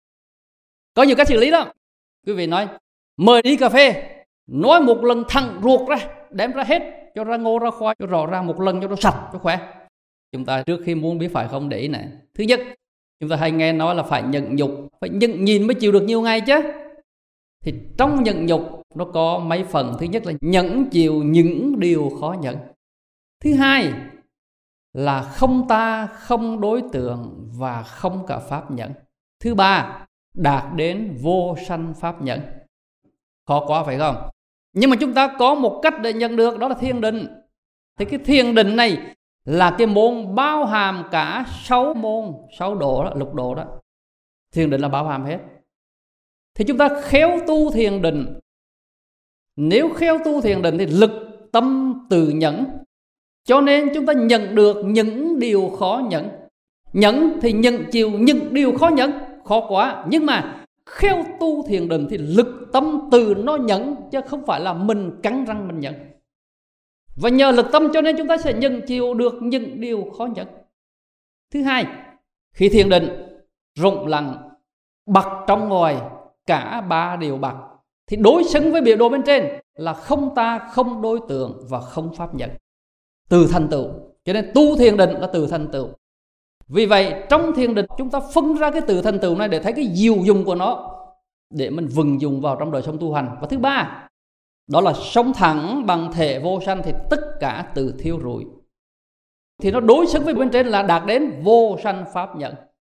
Có nhiều cách xử lý lắm. Quý vị nói mời đi cà phê, nói một lần thẳng ruột ra, đem ra hết, cho ra ngô ra khoai, cho rõ ra một lần cho nó sạch, cho khỏe. Chúng ta trước khi muốn biết phải không để ý này. Thứ nhất, chúng ta hay nghe nói là phải nhẫn nhục, phải nhẫn nhìn mới chịu được nhiều ngày chứ. Thì trong nhẫn nhục nó có mấy phần. Thứ nhất là nhẫn chịu những điều khó nhẫn. Thứ hai là không ta, không đối tượng và không cả pháp nhẫn. Thứ ba, đạt đến vô sanh pháp nhẫn. Khó quá phải không? Nhưng mà chúng ta có một cách để nhận được, đó là thiền định. Thì cái thiền định này là cái môn bao hàm cả sáu môn, sáu độ đó, lục độ đó. Thiền định là bao hàm hết. Thì chúng ta khéo tu thiền định. Nếu khéo tu thiền định thì lực tâm từ nhẫn. Cho nên chúng ta nhận được những điều khó nhẫn. Nhẫn thì nhận chịu những điều khó nhẫn, khó quá. Nhưng mà khéo tu thiền định thì lực tâm từ nó nhẫn, chứ không phải là mình cắn răng mình nhẫn. Và nhờ lực tâm cho nên chúng ta sẽ nhận chịu được những điều khó nhẫn. Thứ hai, khi thiền định rộng lặng, bặt trong ngoài, cả ba điều bặt, thì đối xứng với biểu đồ bên trên là không ta, không đối tượng và không pháp nhẫn. Từ thành tựu. Cho nên tu thiền định là từ thành tựu. Vì vậy trong thiền định chúng ta phân ra cái từ thành tựu này để thấy cái diệu dụng của nó, để mình vận dụng vào trong đời sống tu hành. Và thứ ba, đó là sống thẳng bằng thể vô sanh, thì tất cả từ thiêu rụi. Thì nó đối xứng với bên trên là đạt đến vô sanh pháp nhẫn.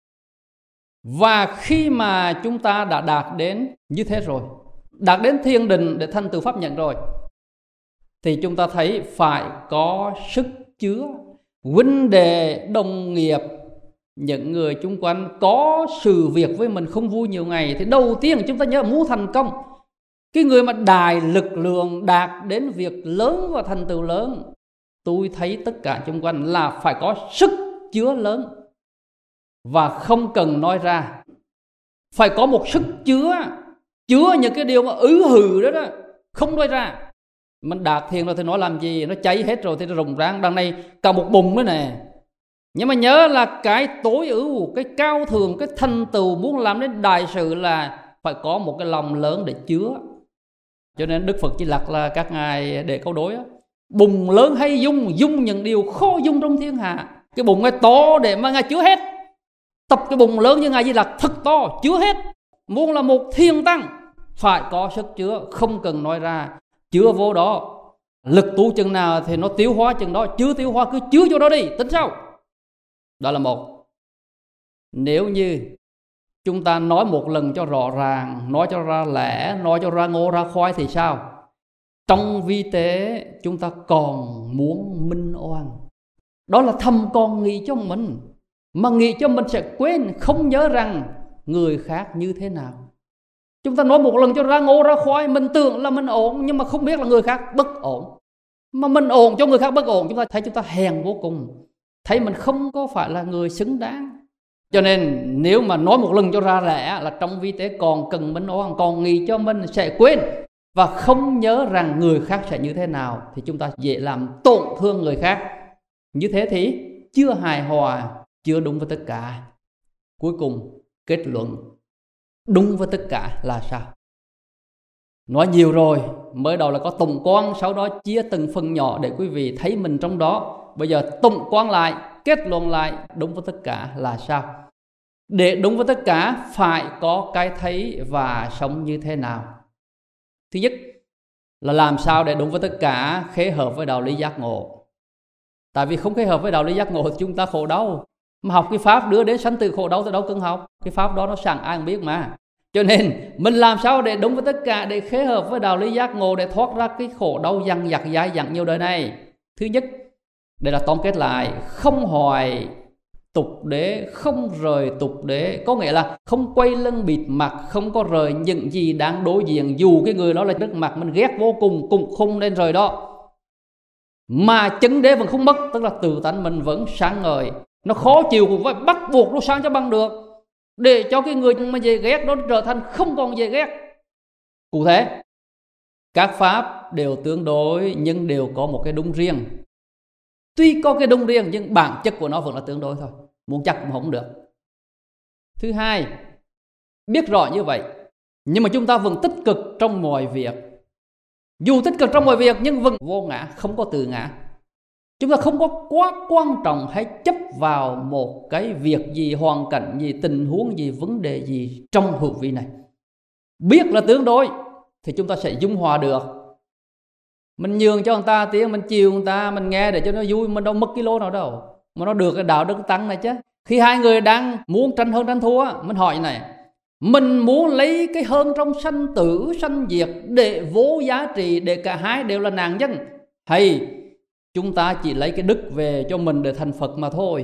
Và khi mà chúng ta đã đạt đến như thế rồi, đạt đến thiền định để thành tựu pháp nhẫn rồi, thì chúng ta thấy phải có sức chứa huynh đệ, đồng nghiệp, những người chung quanh có sự việc với mình không vui nhiều ngày. Thì đầu tiên chúng ta nhớ muốn thành công, cái người mà đài lực lượng đạt đến việc lớn và thành tựu lớn, tôi thấy tất cả chung quanh là phải có sức chứa lớn. và không cần nói ra. Phải có một sức chứa, chứa những cái điều mà ứ hừ đó đó, không nói ra. Mình đạt thiền rồi thì nói làm gì, nó cháy hết rồi thì nó rùng rang. Đằng này cả một bụng nữa nè. Nhưng mà nhớ là cái tối ưu, cái cao thường, cái thành tựu muốn làm đến đại sự là phải có một cái lòng lớn để chứa. Cho nên Đức Phật Di Lặc là các ngài để câu đối đó: bụng lớn hay dung, dung những điều khó dung trong thiên hạ. Cái bụng ngài to để mà ngài chứa hết. Tập cái bụng lớn như ngài Di Lặc thật to, chứa hết. Muốn là một thiền tăng phải có sức chứa, không cần nói ra, chứa vô đó. Lực tu chừng nào thì nó tiêu hóa chừng đó, chưa tiêu hóa cứ chứa vô đó đi, tính sao? Đó là một. Nếu như chúng ta nói một lần cho rõ ràng, nói cho ra lẽ, nói cho ra ngô ra khoai thì sao? Trong vi tế chúng ta còn muốn minh oan. Đó là thầm còn nghĩ cho mình, mà nghĩ cho mình sẽ quên, không nhớ rằng người khác như thế nào. Chúng ta nói một lần cho ra ngô ra khoai, mình tưởng là mình ổn, nhưng mà không biết là người khác bất ổn. Mà mình ổn cho người khác bất ổn, chúng ta thấy chúng ta hèn vô cùng, thấy mình không có phải là người xứng đáng. Cho nên nếu mà nói một lần cho ra lẽ là trong vi tế còn cần minh oan, còn nghĩ cho mình sẽ quên và không nhớ rằng người khác sẽ như thế nào, thì chúng ta dễ làm tổn thương người khác. Như thế thì chưa hài hòa, chưa đúng với tất cả. Cuối cùng kết luận đúng với tất cả là sao? Nói nhiều rồi, mới đầu là có tổng quan, sau đó chia từng phần nhỏ để quý vị thấy mình trong đó. Bây giờ tổng quan lại, kết luận lại đúng với tất cả là sao? Để đúng với tất cả phải có cái thấy và sống như thế nào? Thứ nhất là làm sao để đúng với tất cả khế hợp với đạo lý giác ngộ. Tại vì không khế hợp với đạo lý giác ngộ thì chúng ta khổ đau. Mà học cái pháp đưa đến sanh tử khổ đau thì đâu cần học. Cái pháp đó nó sẵn ai cũng biết mà. Cho nên mình làm sao để đúng với tất cả, để khế hợp với đạo lý giác ngộ, để thoát ra cái khổ đau dằn vặt dai dẳng nhiều đời này. Thứ nhất, đây là tóm kết lại, không hoài tục đế, không rời tục đế. Có nghĩa là không quay lưng bịt mặt, không có rời những gì đang đối diện. Dù cái người đó là trước mặt mình ghét vô cùng, cũng không nên rời đó. Mà chứng đế vẫn không mất, tức là tự tánh mình vẫn sáng ngời. Nó khó chịu cũng phải bắt buộc nó sáng cho bằng được, để cho cái người mà về ghét đó trở thành không còn về ghét. Cụ thể, các pháp đều tương đối nhưng đều có một cái đúng riêng. Tuy có cái đúng riêng nhưng bản chất của nó vẫn là tương đối thôi, muốn chắc cũng không được. Thứ hai, biết rõ như vậy nhưng mà chúng ta vẫn tích cực trong mọi việc. Dù tích cực trong mọi việc nhưng vẫn vô ngã, không có tự ngã. Chúng ta không có quá quan trọng hay chấp vào một cái việc gì, hoàn cảnh gì, tình huống gì, vấn đề gì trong hữu vi này. Biết là tương đối thì chúng ta sẽ dung hòa được. Mình nhường cho người ta tiếng, mình chiều người ta, mình nghe để cho nó vui, mình đâu mất kilo nào đâu. Mà nó được cái đạo đức tăng này chứ. Khi hai người đang muốn tranh hơn tranh thua, mình hỏi như này: mình muốn lấy cái hơn trong sanh tử sanh diệt để vô giá trị, để cả hai đều là nạn nhân, hay chúng ta chỉ lấy cái đức về cho mình để thành Phật mà thôi?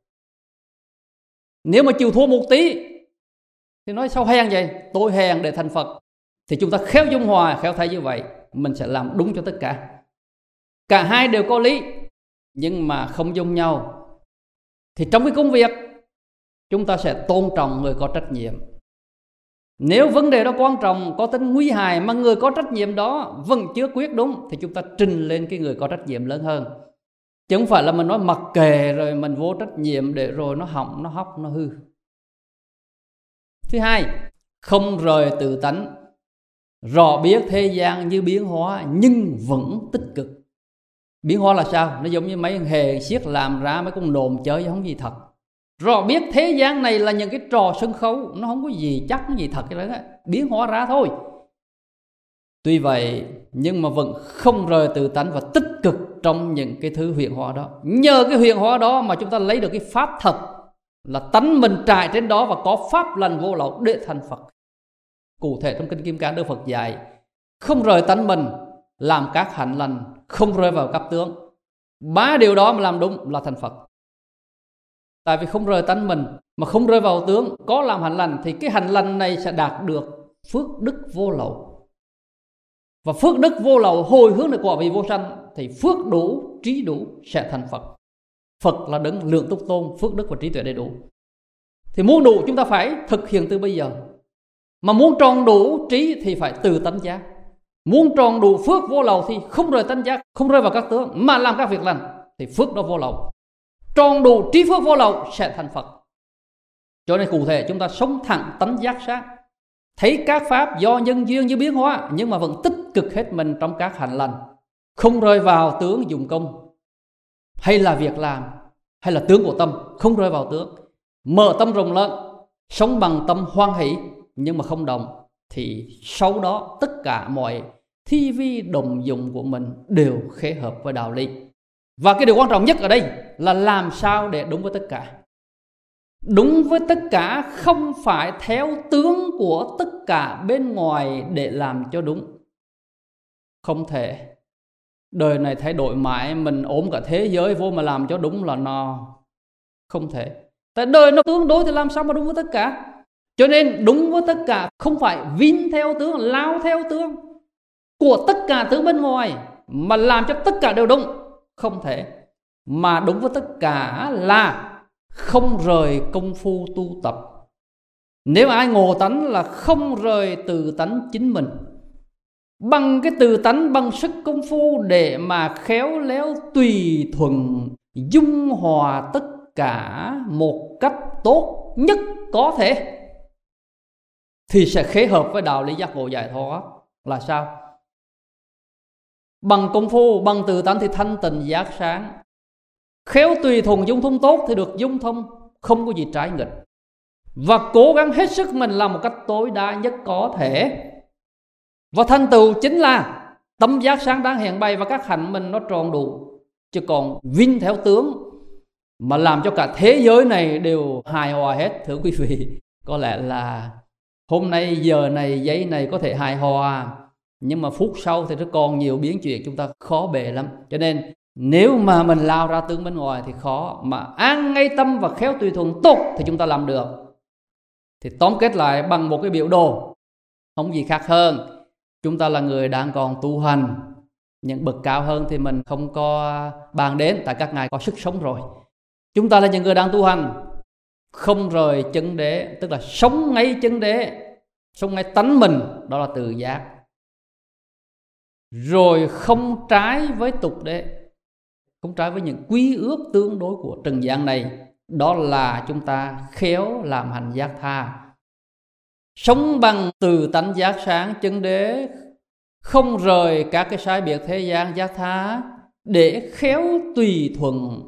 Nếu mà chịu thua một tí thì nói sao hèn vậy, tôi hèn để thành Phật, thì chúng ta khéo dung hòa, khéo thay như vậy, mình sẽ làm đúng cho tất cả. Cả hai đều có lý nhưng mà không giống nhau. Thì trong cái công việc chúng ta sẽ tôn trọng người có trách nhiệm. Nếu vấn đề đó quan trọng, có tính nguy hại mà người có trách nhiệm đó vẫn chưa quyết đúng, thì chúng ta trình lên cái người có trách nhiệm lớn hơn. Chứ không phải là mình nói mặc kệ rồi mình vô trách nhiệm để rồi nó hỏng, nó hóc, nó hư. Thứ hai, không rời tự tánh, rõ biết thế gian như biến hóa nhưng vẫn tích cực. Biến hóa là sao? Nó giống như mấy hề siết làm ra mấy con nồm chơi chứ không gì thật. Rõ biết thế gian này là những cái trò sân khấu, nó không có gì chắc, nó gì thật cái đó, biến hóa ra thôi. Tuy vậy nhưng mà vẫn không rời tự tánh và tích cực trong những cái thứ huyễn hóa đó. Nhờ cái huyễn hóa đó mà chúng ta lấy được cái pháp thật, là tánh mình trải trên đó và có pháp lành vô lậu để thành Phật. Cụ thể trong Kinh Kim Cang Đức Phật dạy không rời tánh mình, làm các hạnh lành, không rơi vào cấp tướng. Ba điều đó mà làm đúng là thành Phật. Tại vì không rời tánh mình mà không rơi vào tướng, có làm hạnh lành thì cái hạnh lành này sẽ đạt được phước đức vô lậu. Và phước đức vô lậu hồi hướng đến quả vị vô sanh, thì phước đủ, trí đủ sẽ thành Phật. Phật là đấng lượng túc tôn, phước đức và trí tuệ đầy đủ. Thì muốn đủ chúng ta phải thực hiện từ bây giờ. Mà muốn tròn đủ trí thì phải từ tánh giác. Muốn tròn đủ phước vô lậu thì không rời tánh giác, không rơi vào các tướng, mà làm các việc lành thì phước đó vô lậu. Tròn đủ trí phước vô lậu sẽ thành Phật. Cho nên cụ thể chúng ta sống thẳng tánh giác sáng, thấy các pháp do nhân duyên như biến hóa, nhưng mà vẫn tích cực hết mình trong các hạnh lành, không rơi vào tướng dụng công hay là việc làm hay là tướng của tâm, không rơi vào tướng. Mở tâm rộng lớn, sống bằng tâm hoan hỷ nhưng mà không động, thì sau đó tất cả mọi thi vi động dụng của mình đều khế hợp với đạo lý. Và cái điều quan trọng nhất ở đây là làm sao để đúng với tất cả. Đúng với tất cả không phải theo tướng của tất cả bên ngoài để làm cho đúng. Không thể. Đời này thay đổi mãi, mình ôm cả thế giới vô mà làm cho đúng là nó không thể. Tại đời nó tương đối thì làm sao mà đúng với tất cả. Cho nên đúng với tất cả không phải vin theo tướng, lao theo tướng của tất cả tướng bên ngoài mà làm cho tất cả đều đúng. Không thể. Mà đúng với tất cả là không rời công phu tu tập. Nếu ai ngộ tánh là không rời từ tánh chính mình, bằng cái từ tánh, bằng sức công phu để mà khéo léo tùy thuận dung hòa tất cả một cách tốt nhất có thể, thì sẽ khế hợp với đạo lý giác ngộ giải thoát. Là sao? Bằng công phu, bằng từ tánh thì thanh tịnh giác sáng, khéo tùy thuận dung thông tốt thì được dung thông, không có gì trái nghịch, và cố gắng hết sức mình làm một cách tối đa nhất có thể. Và thành tựu chính là tâm giác sáng đang hiện bày và các hạnh mình nó tròn đủ. Chứ còn vinh theo tướng mà làm cho cả thế giới này đều hài hòa hết, thưa quý vị, có lẽ là hôm nay, giờ này, giây này có thể hài hòa, nhưng mà phút sau thì nó còn nhiều biến chuyện, chúng ta khó bề lắm. Cho nên nếu mà mình lao ra tướng bên ngoài thì khó, mà an ngay tâm và khéo tùy thuận tốt thì chúng ta làm được. Thì tóm kết lại bằng một cái biểu đồ, không gì khác hơn. Chúng ta là người đang còn tu hành, những bậc cao hơn thì mình không có bàn đến, tại các ngài có sức sống rồi. Chúng ta là những người đang tu hành, không rời chân đế, tức là sống ngay chân đế, sống ngay tánh mình, đó là từ giác. Rồi không trái với tục đế, không trái với những quy ước tương đối của trần gian này, đó là chúng ta khéo làm hành giác tha. Sống bằng từ tánh giác sáng chân đế, không rời các cái sai biệt thế gian giác tha, để khéo tùy thuận,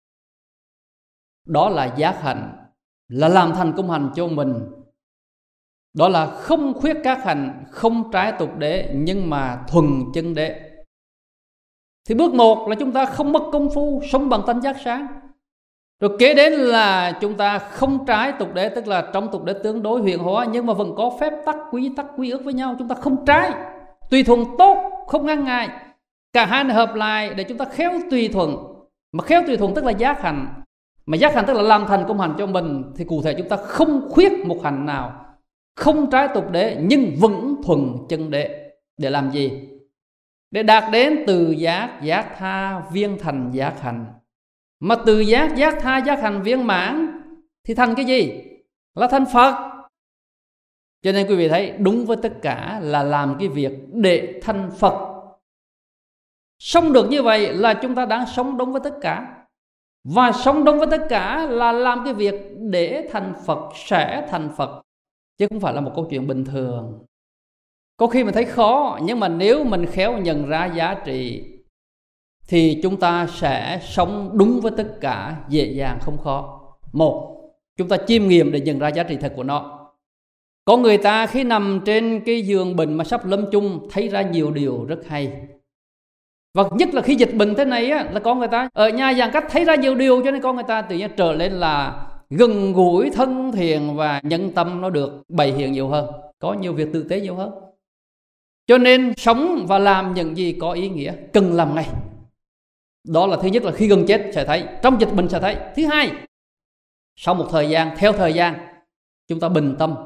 đó là giác hạnh, là làm thành công hành cho mình. Đó là không khuyết các hành, không trái tục đế, nhưng mà thuần chân đế. Thì bước một là chúng ta không mất công phu, sống bằng tánh giác sáng. Rồi kế đến là chúng ta không trái tục đế, tức là trong tục đế tương đối huyền hóa, nhưng mà vẫn có phép tắc, quy tắc, quy ước với nhau. Chúng ta không trái, tùy thuận tốt, không ngăn ngại. Cả hai này hợp lại để chúng ta khéo tùy thuận. Mà khéo tùy thuận tức là giác hành. Mà giác hành tức là làm thành công hành cho mình. Thì cụ thể chúng ta không khuyết một hành nào, không trái tục đế, nhưng vẫn thuần chân đế. Để làm gì? Để đạt đến từ giác, giác tha, viên thành giác hành. Mà từ giác, giác tha, giác hành viên mãn thì thành cái gì? Là thành Phật. Cho nên quý vị thấy đúng với tất cả là làm cái việc để thành Phật. Sống được như vậy là chúng ta đang sống đúng với tất cả. Và sống đúng với tất cả là làm cái việc để thành Phật, sẽ thành Phật, chứ không phải là một câu chuyện bình thường. Có khi mình thấy khó, nhưng mà nếu mình khéo nhận ra giá trị thì chúng ta sẽ sống đúng với tất cả, dễ dàng không khó. Một, chúng ta chiêm nghiệm để nhận ra giá trị thật của nó. Có người ta khi nằm trên cái giường bệnh mà sắp lâm chung thấy ra nhiều điều rất hay. Và nhất là khi dịch bệnh thế này á, là có người ta ở nhà giãn cách thấy ra nhiều điều, cho nên có người ta tự nhiên trở lên là gần gũi, thân thiện và nhân tâm nó được bày hiện nhiều hơn, có nhiều việc tử tế nhiều hơn. Cho nên sống và làm những gì có ý nghĩa cần làm ngay. Đó là thứ nhất, là khi gần chết sẽ thấy, trong dịch bệnh sẽ thấy. Thứ hai, sau một thời gian, theo thời gian chúng ta bình tâm,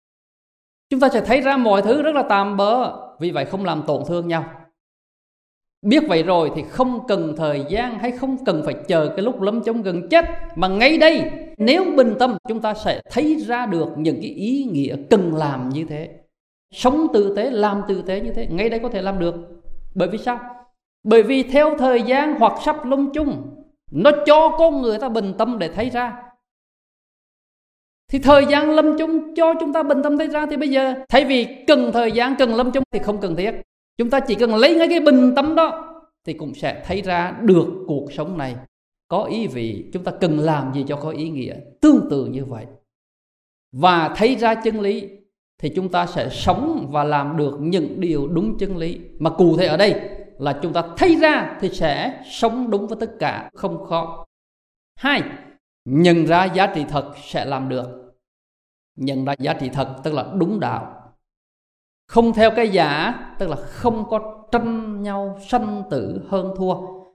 chúng ta sẽ thấy ra mọi thứ rất là tạm bỡ, vì vậy không làm tổn thương nhau. Biết vậy rồi thì không cần thời gian hay không cần phải chờ cái lúc lâm chung gần chết, mà ngay đây nếu bình tâm chúng ta sẽ thấy ra được những cái ý nghĩa cần làm như thế. Sống tử tế, làm tử tế như thế, ngay đây có thể làm được. Bởi vì sao? Bởi vì theo thời gian hoặc sắp lâm chung, nó cho con người ta bình tâm để thấy ra. Thì thời gian lâm chung cho chúng ta bình tâm thấy ra, thì bây giờ thay vì cần thời gian, cần lâm chung thì không cần thiết. Chúng ta chỉ cần lấy ngay cái bình tâm đó thì cũng sẽ thấy ra được cuộc sống này có ý vị, chúng ta cần làm gì cho có ý nghĩa. Tương tự như vậy. Và thấy ra chân lý thì chúng ta sẽ sống và làm được những điều đúng chân lý. Mà cụ thể ở đây là chúng ta thấy ra thì sẽ sống đúng với tất cả, không khó. Hai, nhận ra giá trị thật sẽ làm được. Nhận ra giá trị thật tức là đúng đạo. Không theo cái giả, tức là không có tranh nhau sanh tử hơn thua.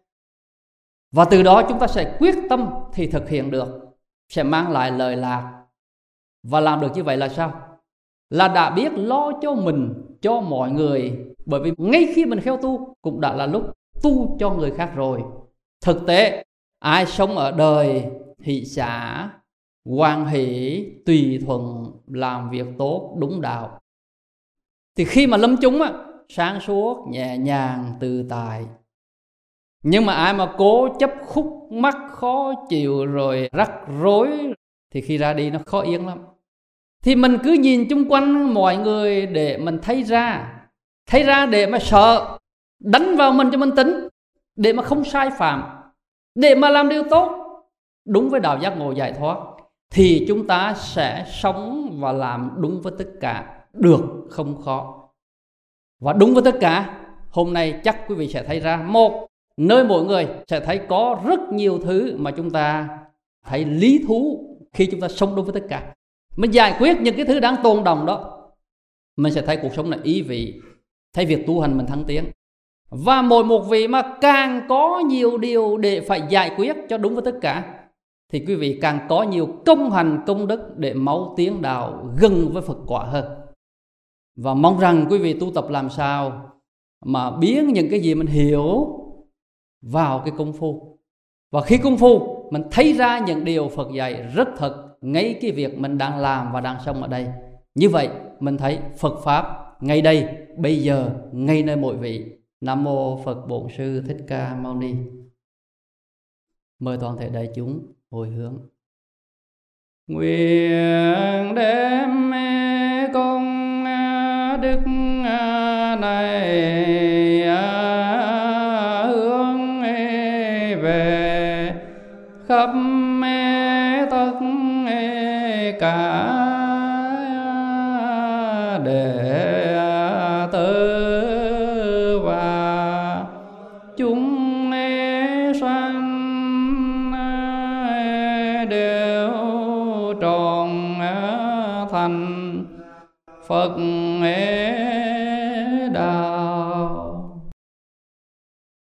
Và từ đó chúng ta sẽ quyết tâm thì thực hiện được, sẽ mang lại lợi lạc. Và làm được như vậy là sao? Là đã biết lo cho mình, cho mọi người. Bởi vì ngay khi mình kheo tu cũng đã là lúc tu cho người khác rồi. Thực tế, ai sống ở đời hỷ xả, hoan hỷ, tùy thuận, làm việc tốt, đúng đạo, thì khi mà lâm chung á, sáng suốt, nhẹ nhàng, tự tại. Nhưng mà ai mà cố chấp khúc mắc, khó chịu rồi rắc rối thì khi ra đi nó khó yên lắm. Thì mình cứ nhìn chung quanh mọi người để mình thấy ra. Thấy ra để mà sợ, đánh vào mình cho mình tính, để mà không sai phạm, để mà làm điều tốt đúng với đạo giác ngộ giải thoát, thì chúng ta sẽ sống và làm đúng với tất cả được, không khó. Và đúng với tất cả, hôm nay chắc quý vị sẽ thấy ra, một, nơi mỗi người sẽ thấy có rất nhiều thứ mà chúng ta thấy lý thú khi chúng ta sống đúng với tất cả. Mình giải quyết những cái thứ đáng tồn đọng đó, mình sẽ thấy cuộc sống này ý vị, thấy việc tu hành mình thăng tiến. Và mỗi một vị mà càng có nhiều điều để phải giải quyết cho đúng với tất cả, thì quý vị càng có nhiều công hành công đức để máu tiến đạo gần với Phật quả hơn. Và mong rằng quý vị tu tập làm sao mà biến những cái gì mình hiểu vào cái công phu. Và khi công phu mình thấy ra những điều Phật dạy rất thật ngay cái việc mình đang làm và đang sống ở đây. Như vậy mình thấy Phật Pháp ngay đây, bây giờ, ngay nơi mỗi vị. Nam mô Phật Bổn Sư Thích Ca Mâu Ni. Mời toàn thể đại chúng hồi hướng. Nguyện đem công đức này hướng về khắp tất cả đệ tử và chúng sanh đều tròn thành Phật đạo.